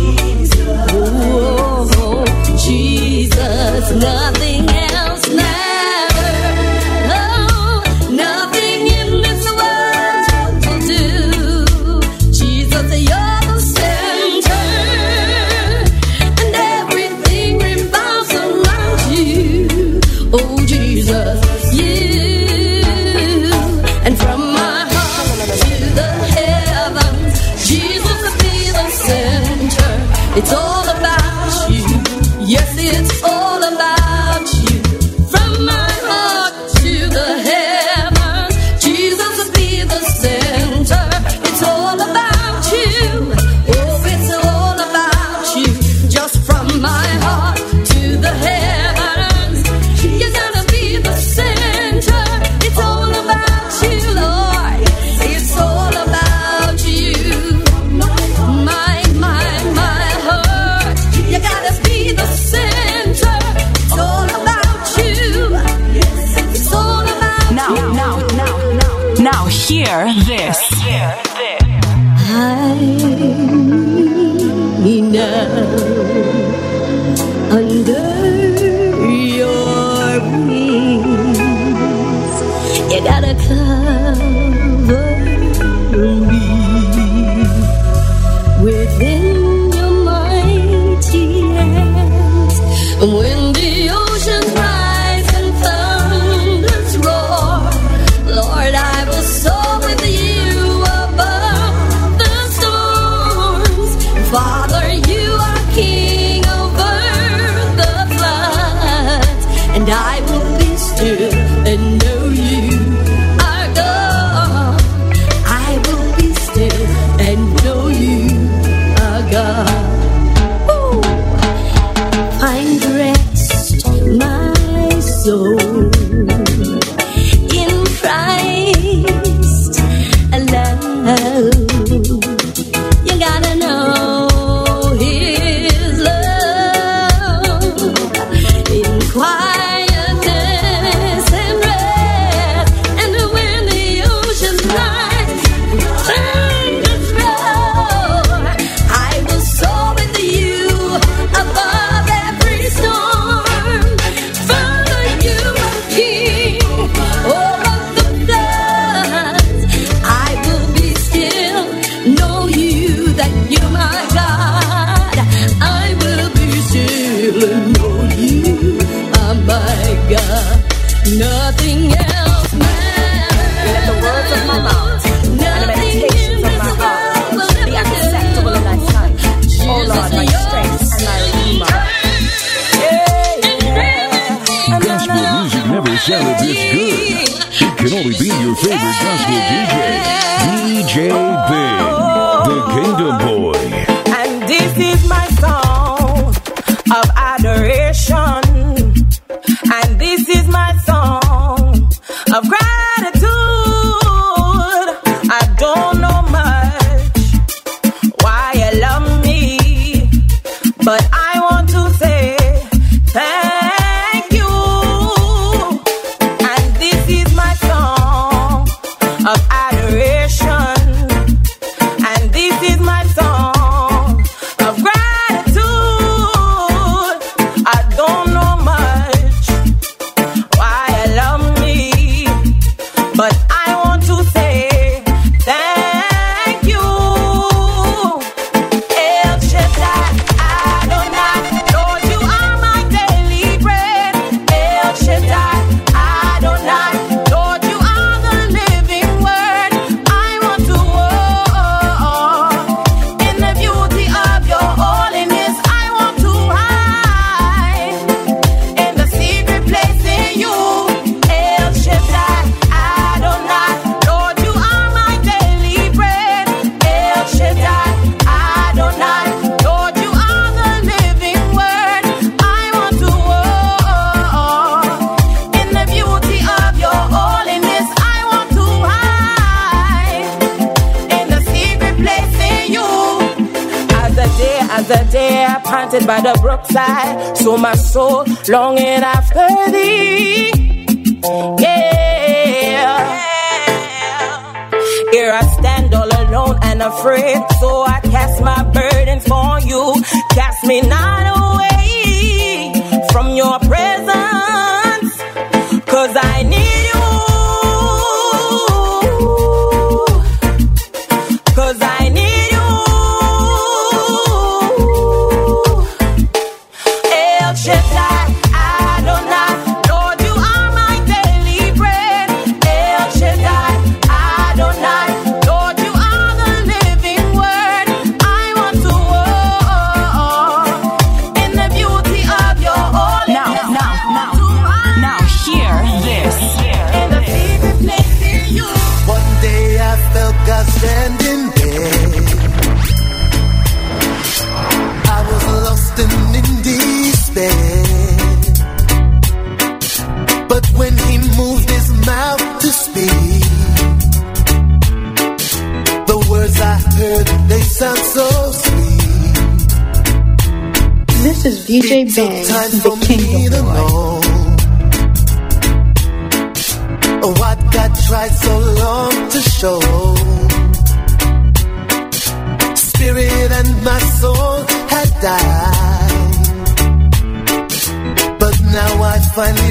Oh, Jesus, nothing else matters. Oh, nothing in this world will do. Jesus, you're the center, and everything revolves around you. Oh, Jesus, you. And from my heart to the heavens, Jesus will be the center. It's all about you. Yes, it's all about you. From my heart to the heavens, Jesus will be the center. It's all about you. Oh, it's all about you. Just from my heart to the heavens, you're gonna be the center. It's all about you, Lord. It's all about you. My heart, you gotta be the center. It's all about you. It's all about Now hear this. I know under your wings, you gotta cover me within your mighty hands. When the oceans rise and thunders roar, Lord, I will soar with you above the storms. Father, you are king over the floods, and I will be still and know you are God. I will be still and know you are God. Ooh. Find rest, my soul, in Christ alone. You gotta know His love in quietness and rest. And when the oceans rise, thunders roar, I will soar with you above every storm. Father, you are king over the floods. I will be still, know you that you're my God. I will be still and know you are my God. Nothing else matters. Let the words of my mouth and the meditations of my heart be acceptable in thy sight. Oh Lord, my strength and my redeemer. Gospel music never sounded this good. It can only be your favorite gospel DJ, DJ Big, the Kingdom Boy. And this is my song of adoration. And this is my song of gratitude. I don't know much why you love me, but I want to say thank you. And this is my song of adoration. was the day I planted by the brookside. So my soul longing after thee. Yeah. Here I stand all alone and afraid, so I cast my burdens for you. Cast me not away from your presence, 'cause I need you. 'Cause I need you. El Shaddai, Adonai, Lord, you are my daily bread. El Shaddai, Adonai, Lord, you are the living word. I want to walk in the beauty of your holiness. Now, hear this. In the secret place in you. One day I felt God standing there. I was lost and in despair. But when he moved his mouth to speak, the words I heard, they sound so sweet. This is VJ Bang, the Kingdom Boy. What God tried so long to show. Spirit and my soul had died, but now I finally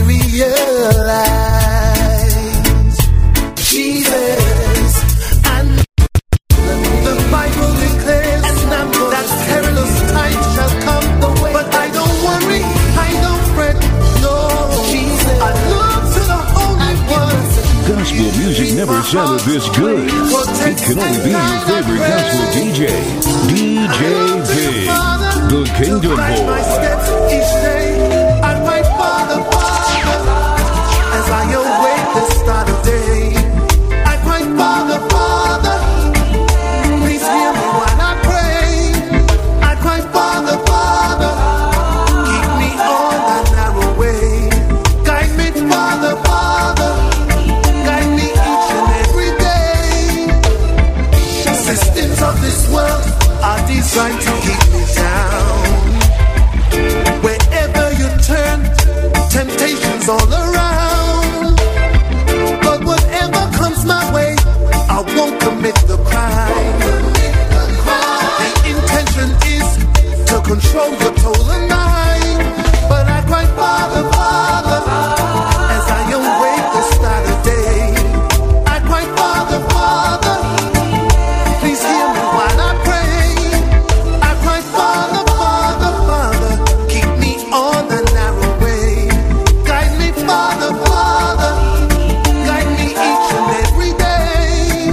realize Jesus. And the Bible declares that perilous times shall come the way, but I don't worry, I don't fret, no. Jesus, I look to the Holy One. Gospel music never sounded this good. It can only be your favorite gospel DJ, DJ Big, the Kingdom Boy. My steps each day, I wait for the Father as I await the start of day. I wait for the Father, please hear me when I pray. I wait for the Father, keep me on the narrow way. Guide me for the Father, guide me each and every day. Systems of this world are designed to keep me down. Wherever you turn, temptations all around. But whatever comes my way, I won't commit the crime. The intention is to control the total mind. But I cry, Father, Father, as I await the start of day. I cry, Father, Father, please hear me while I pray. I cry, Father, Father, Father, keep me on the narrow way. Guide me, Father, Father, guide me each and every day.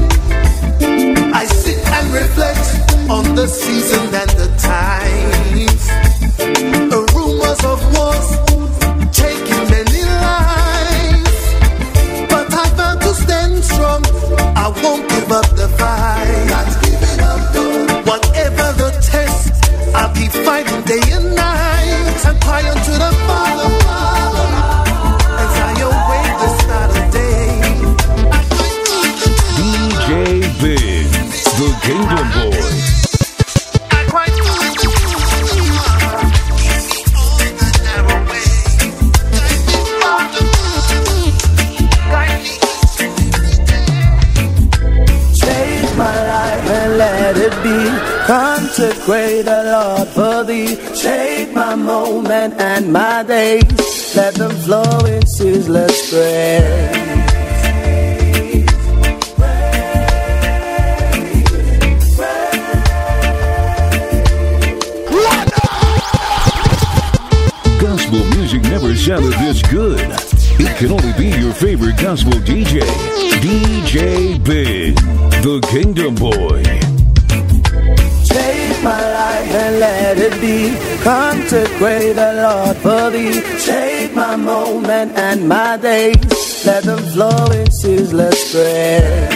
I sit and reflect on the season and the times. Rumors of wars taking many lives, but I found to stand strong. I won't give up the fight. Whatever the test, I'll keep fighting day and night and cry unto the Father, Father, as I await the start of day. DJ Big, the Kingdom Boy. Change my life and let it be. Consecrate the Lord for thee. Take my moment and my days. Let them flow in ceaseless praise. Gospel music never sounded this good. It can only be your favorite gospel DJ, DJ Big, the Kingdom Boy. Take my life and let it be. Consecrate the Lord for thee. Take my moment and my days. Let them flow in ceaseless praise.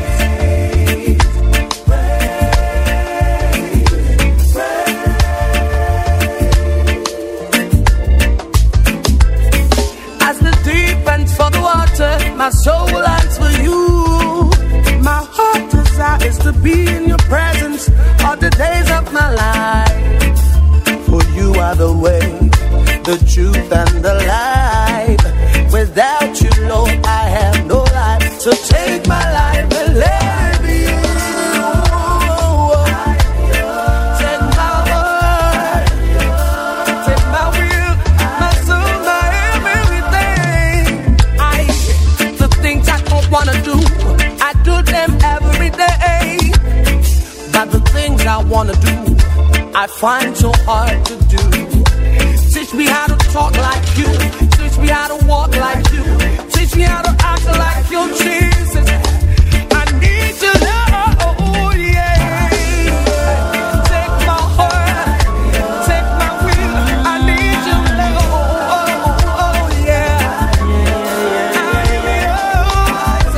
As the deep pants for the water, my soul longs for you. My heart desires to be in your presence all the days of my life. are the way, the truth and the life. Without you, Lord, I have no life. So take my life and let it be you. Take my heart, take my will, my soul, my everything. The things I don't wanna do, I do them every day. But the things I wanna do, I find so hard to do. Teach me how to talk like you. Teach me how to walk like you. Teach me how to act like you, Jesus. I need to know, yeah. Take my heart, take my will. I need to know, yeah. I'm yours.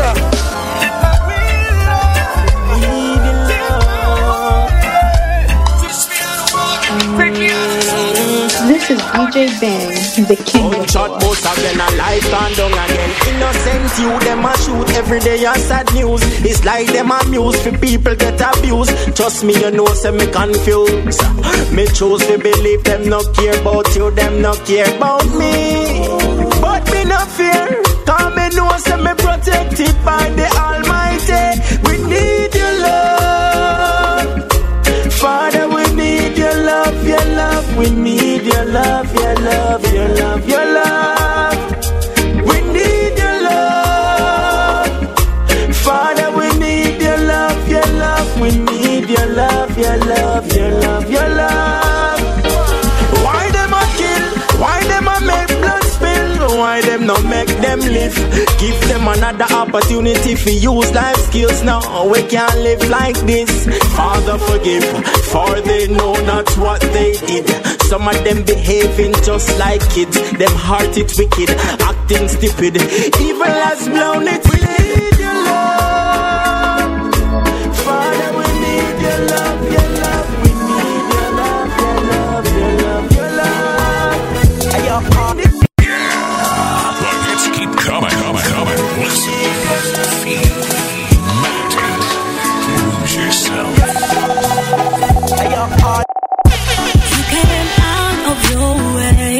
This is DJ Bang, the Kingdom Boy. Shot boats again, a life gone down again. Innocent you, them a shoot every day on sad news. It's like them amused for people get abused. Trust me, you know, say me confused. Me choose to believe them no care about you, them no care about me. But me no fear, cause me know say me protected by the Almighty. We need your love, Father, we need your love, your love. We need your love, your love, your love, your love. We need your love, Father, we need your love, your love. We need your love, your love, your love, your love. Why them a kill? Why them a make blood spill? Why them not make them live? Give them another opportunity for use life skills. Now we can't live like this. Father forgive, for they know not what they did. Some of them behaving just like kids. Them heart it wicked, acting stupid. Evil has blown it. We need your love, Father, we need your love, your love. We need your love, your love, your love, your love. And your heart. The hits keep coming. Listen, feel, meditate, lose yourself. And your heart. You came out of your way.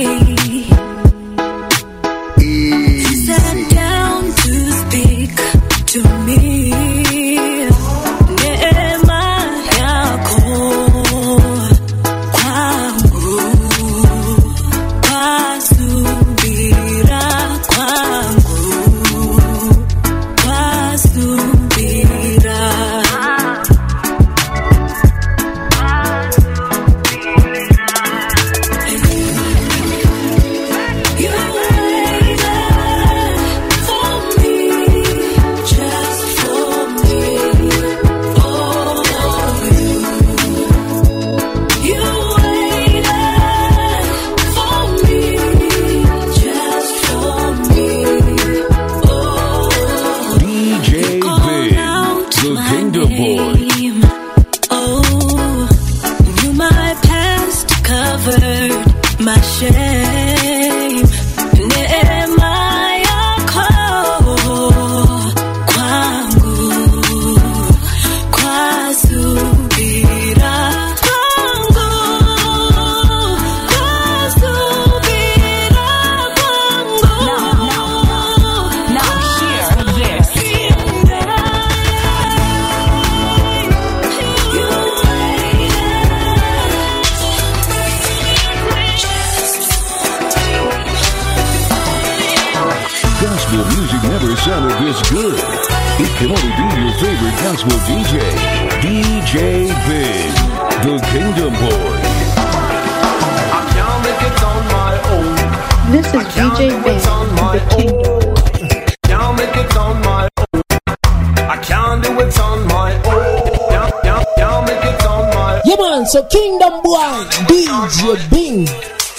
You sat down to speak to me. Neema yako kwangu, kwa subira kwangu, kwa subira. My shame, neema yako kwangu, kwa subira kwangu, kwa subira kwangu. Now hear this. Gospel music never sounded this good. It can only be your favorite gospel DJ, DJ Big, the Kingdom Boy. I can't make it on my own. This is DJ Bang, the Kingdom Boy. Can't make it on my own. I can't do it on my own. Can't make it on my own. Yeah man, so Kingdom Boy, DJ Bing.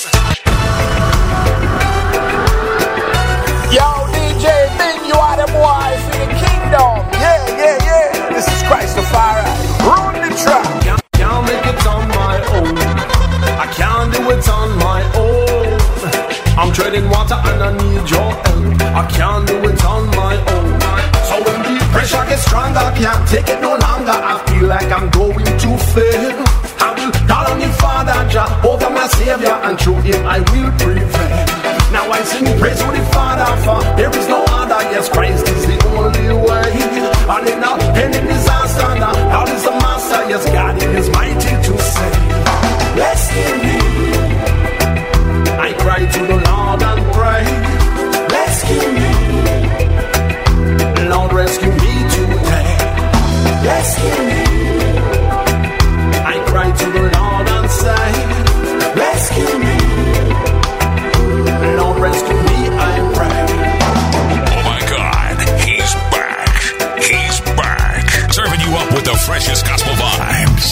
Yo, DJ Bing, you are the boy for the kingdom. Yeah. This is Christopher. Run the track. Can't make it on my own. I can't do it on my own. I'm treading water and I need your help. I can't do it on my own. So when the pressure gets stronger, I can't take it no longer. I feel like I'm going to fail. I will call on the Father, Jehovah, my Savior, through him I will prevail. Now I sing praise to the Father, for there is no other. Yes, Christ is the only way. And in any disaster, God is the master. Yes, God is mighty to save. Rescue me. I cry to the Lord and pray. Rescue me. Lord, rescue me today. Rescue me. I cry to the Lord and say, rescue me. Lord, rescue me, I pray. Oh my God, he's back. He's back. Serving you up with the freshest gospel vibes.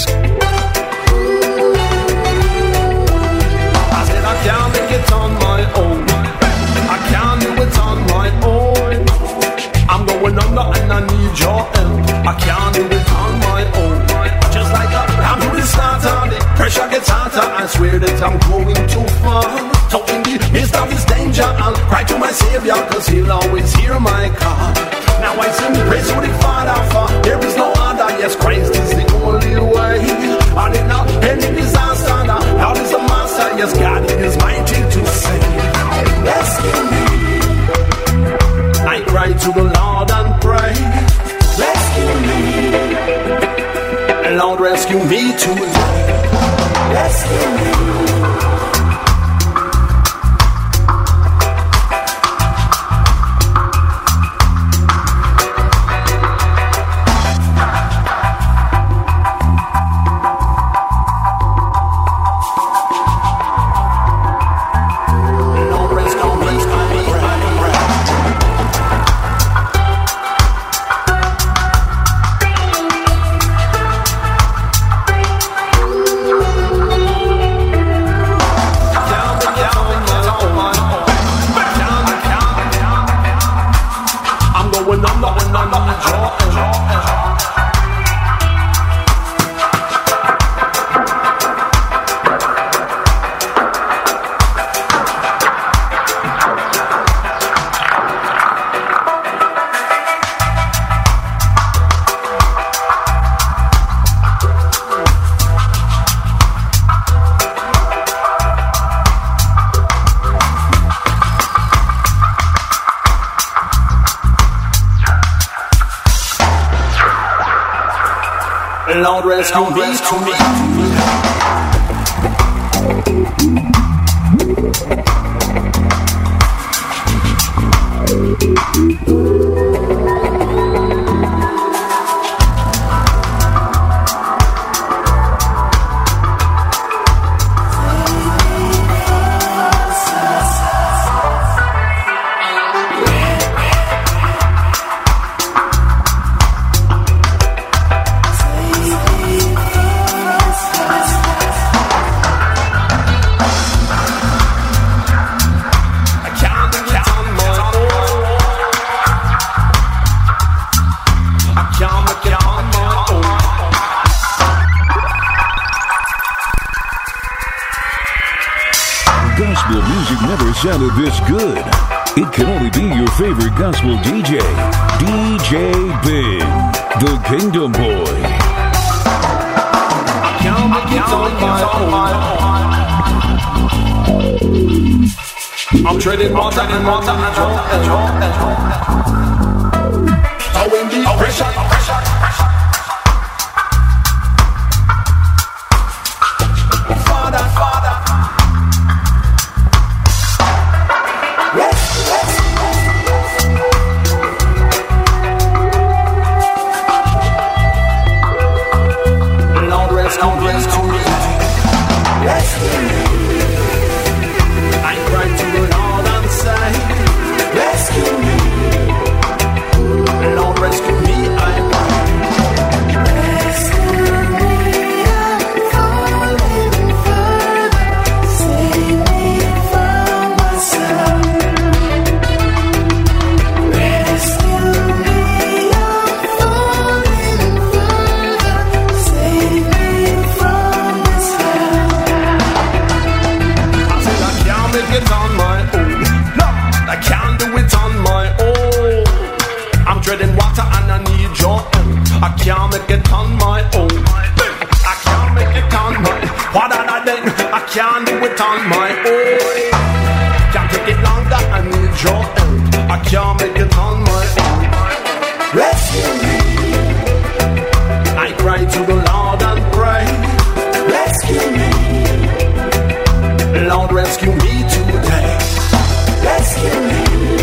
I said I can't make it on my own. I can't do it on my own. I'm going under and I need your help. I can't do it on my own. Just like I'm to the starter, the pressure gets hotter. I swear that I'm going too far. So in the midst of this danger, I'll cry to my Savior, cause he'll always hear my call. Now I sing praise to the Father, for there is no other. Yes, Christ is the only way. And in any disaster, God is the master. Yes, God is mighty to save. Rescue me. I cry to the Lord and pray. Rescue me. Lord, rescue me today. Rescue me. Lord, rescue me to me. Gospel music never sounded this good. It can only be your favorite gospel DJ, DJ Big, the Kingdom Boy. I'm trading water and water and throwing the pressure. Rescue me. Lord, rescue me, I pray. can't do it on my own. Can't take it longer, I need your help. I can't make it on my own. Rescue me. I cry to the Lord and pray. Rescue me. Lord, rescue me today. Rescue me.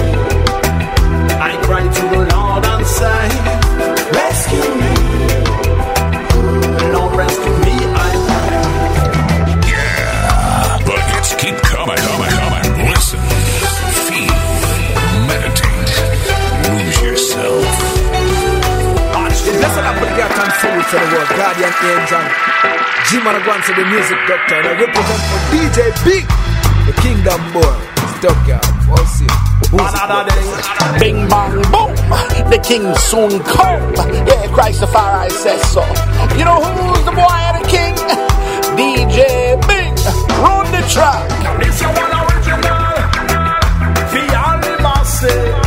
I cry to the Lord and say, rescue me. Lord, rescue me, I pray. Yeah, the hits keep coming. Listen, feel, meditate, lose yourself. Blessed up with God and food for the world, Guardian Angel. G-Man going to the music doctor, and I represent for DJ Big, the Kingdom Boy. Stuck out, we'll see. Bing bang boom, the king soon come. Yeah, Christopher, I says so. You know who's the boy and the king? DJ Big, run the track. It's your one original, Fiali Massive.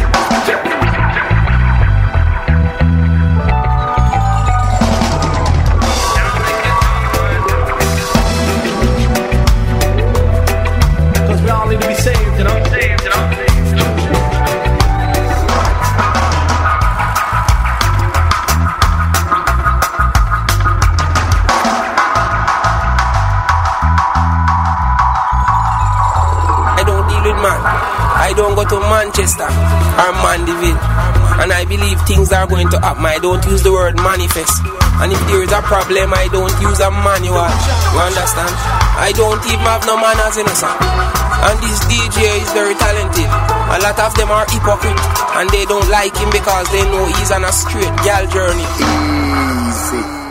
I don't go to Manchester or Mandeville, and I believe things are going to happen. I don't use the word manifest, and if there is a problem, I don't use a manual. You understand? I don't even have no manners in us. And this DJ is very talented. A lot of them are hypocrite, and they don't like him because they know he's on a straight girl journey. Easy.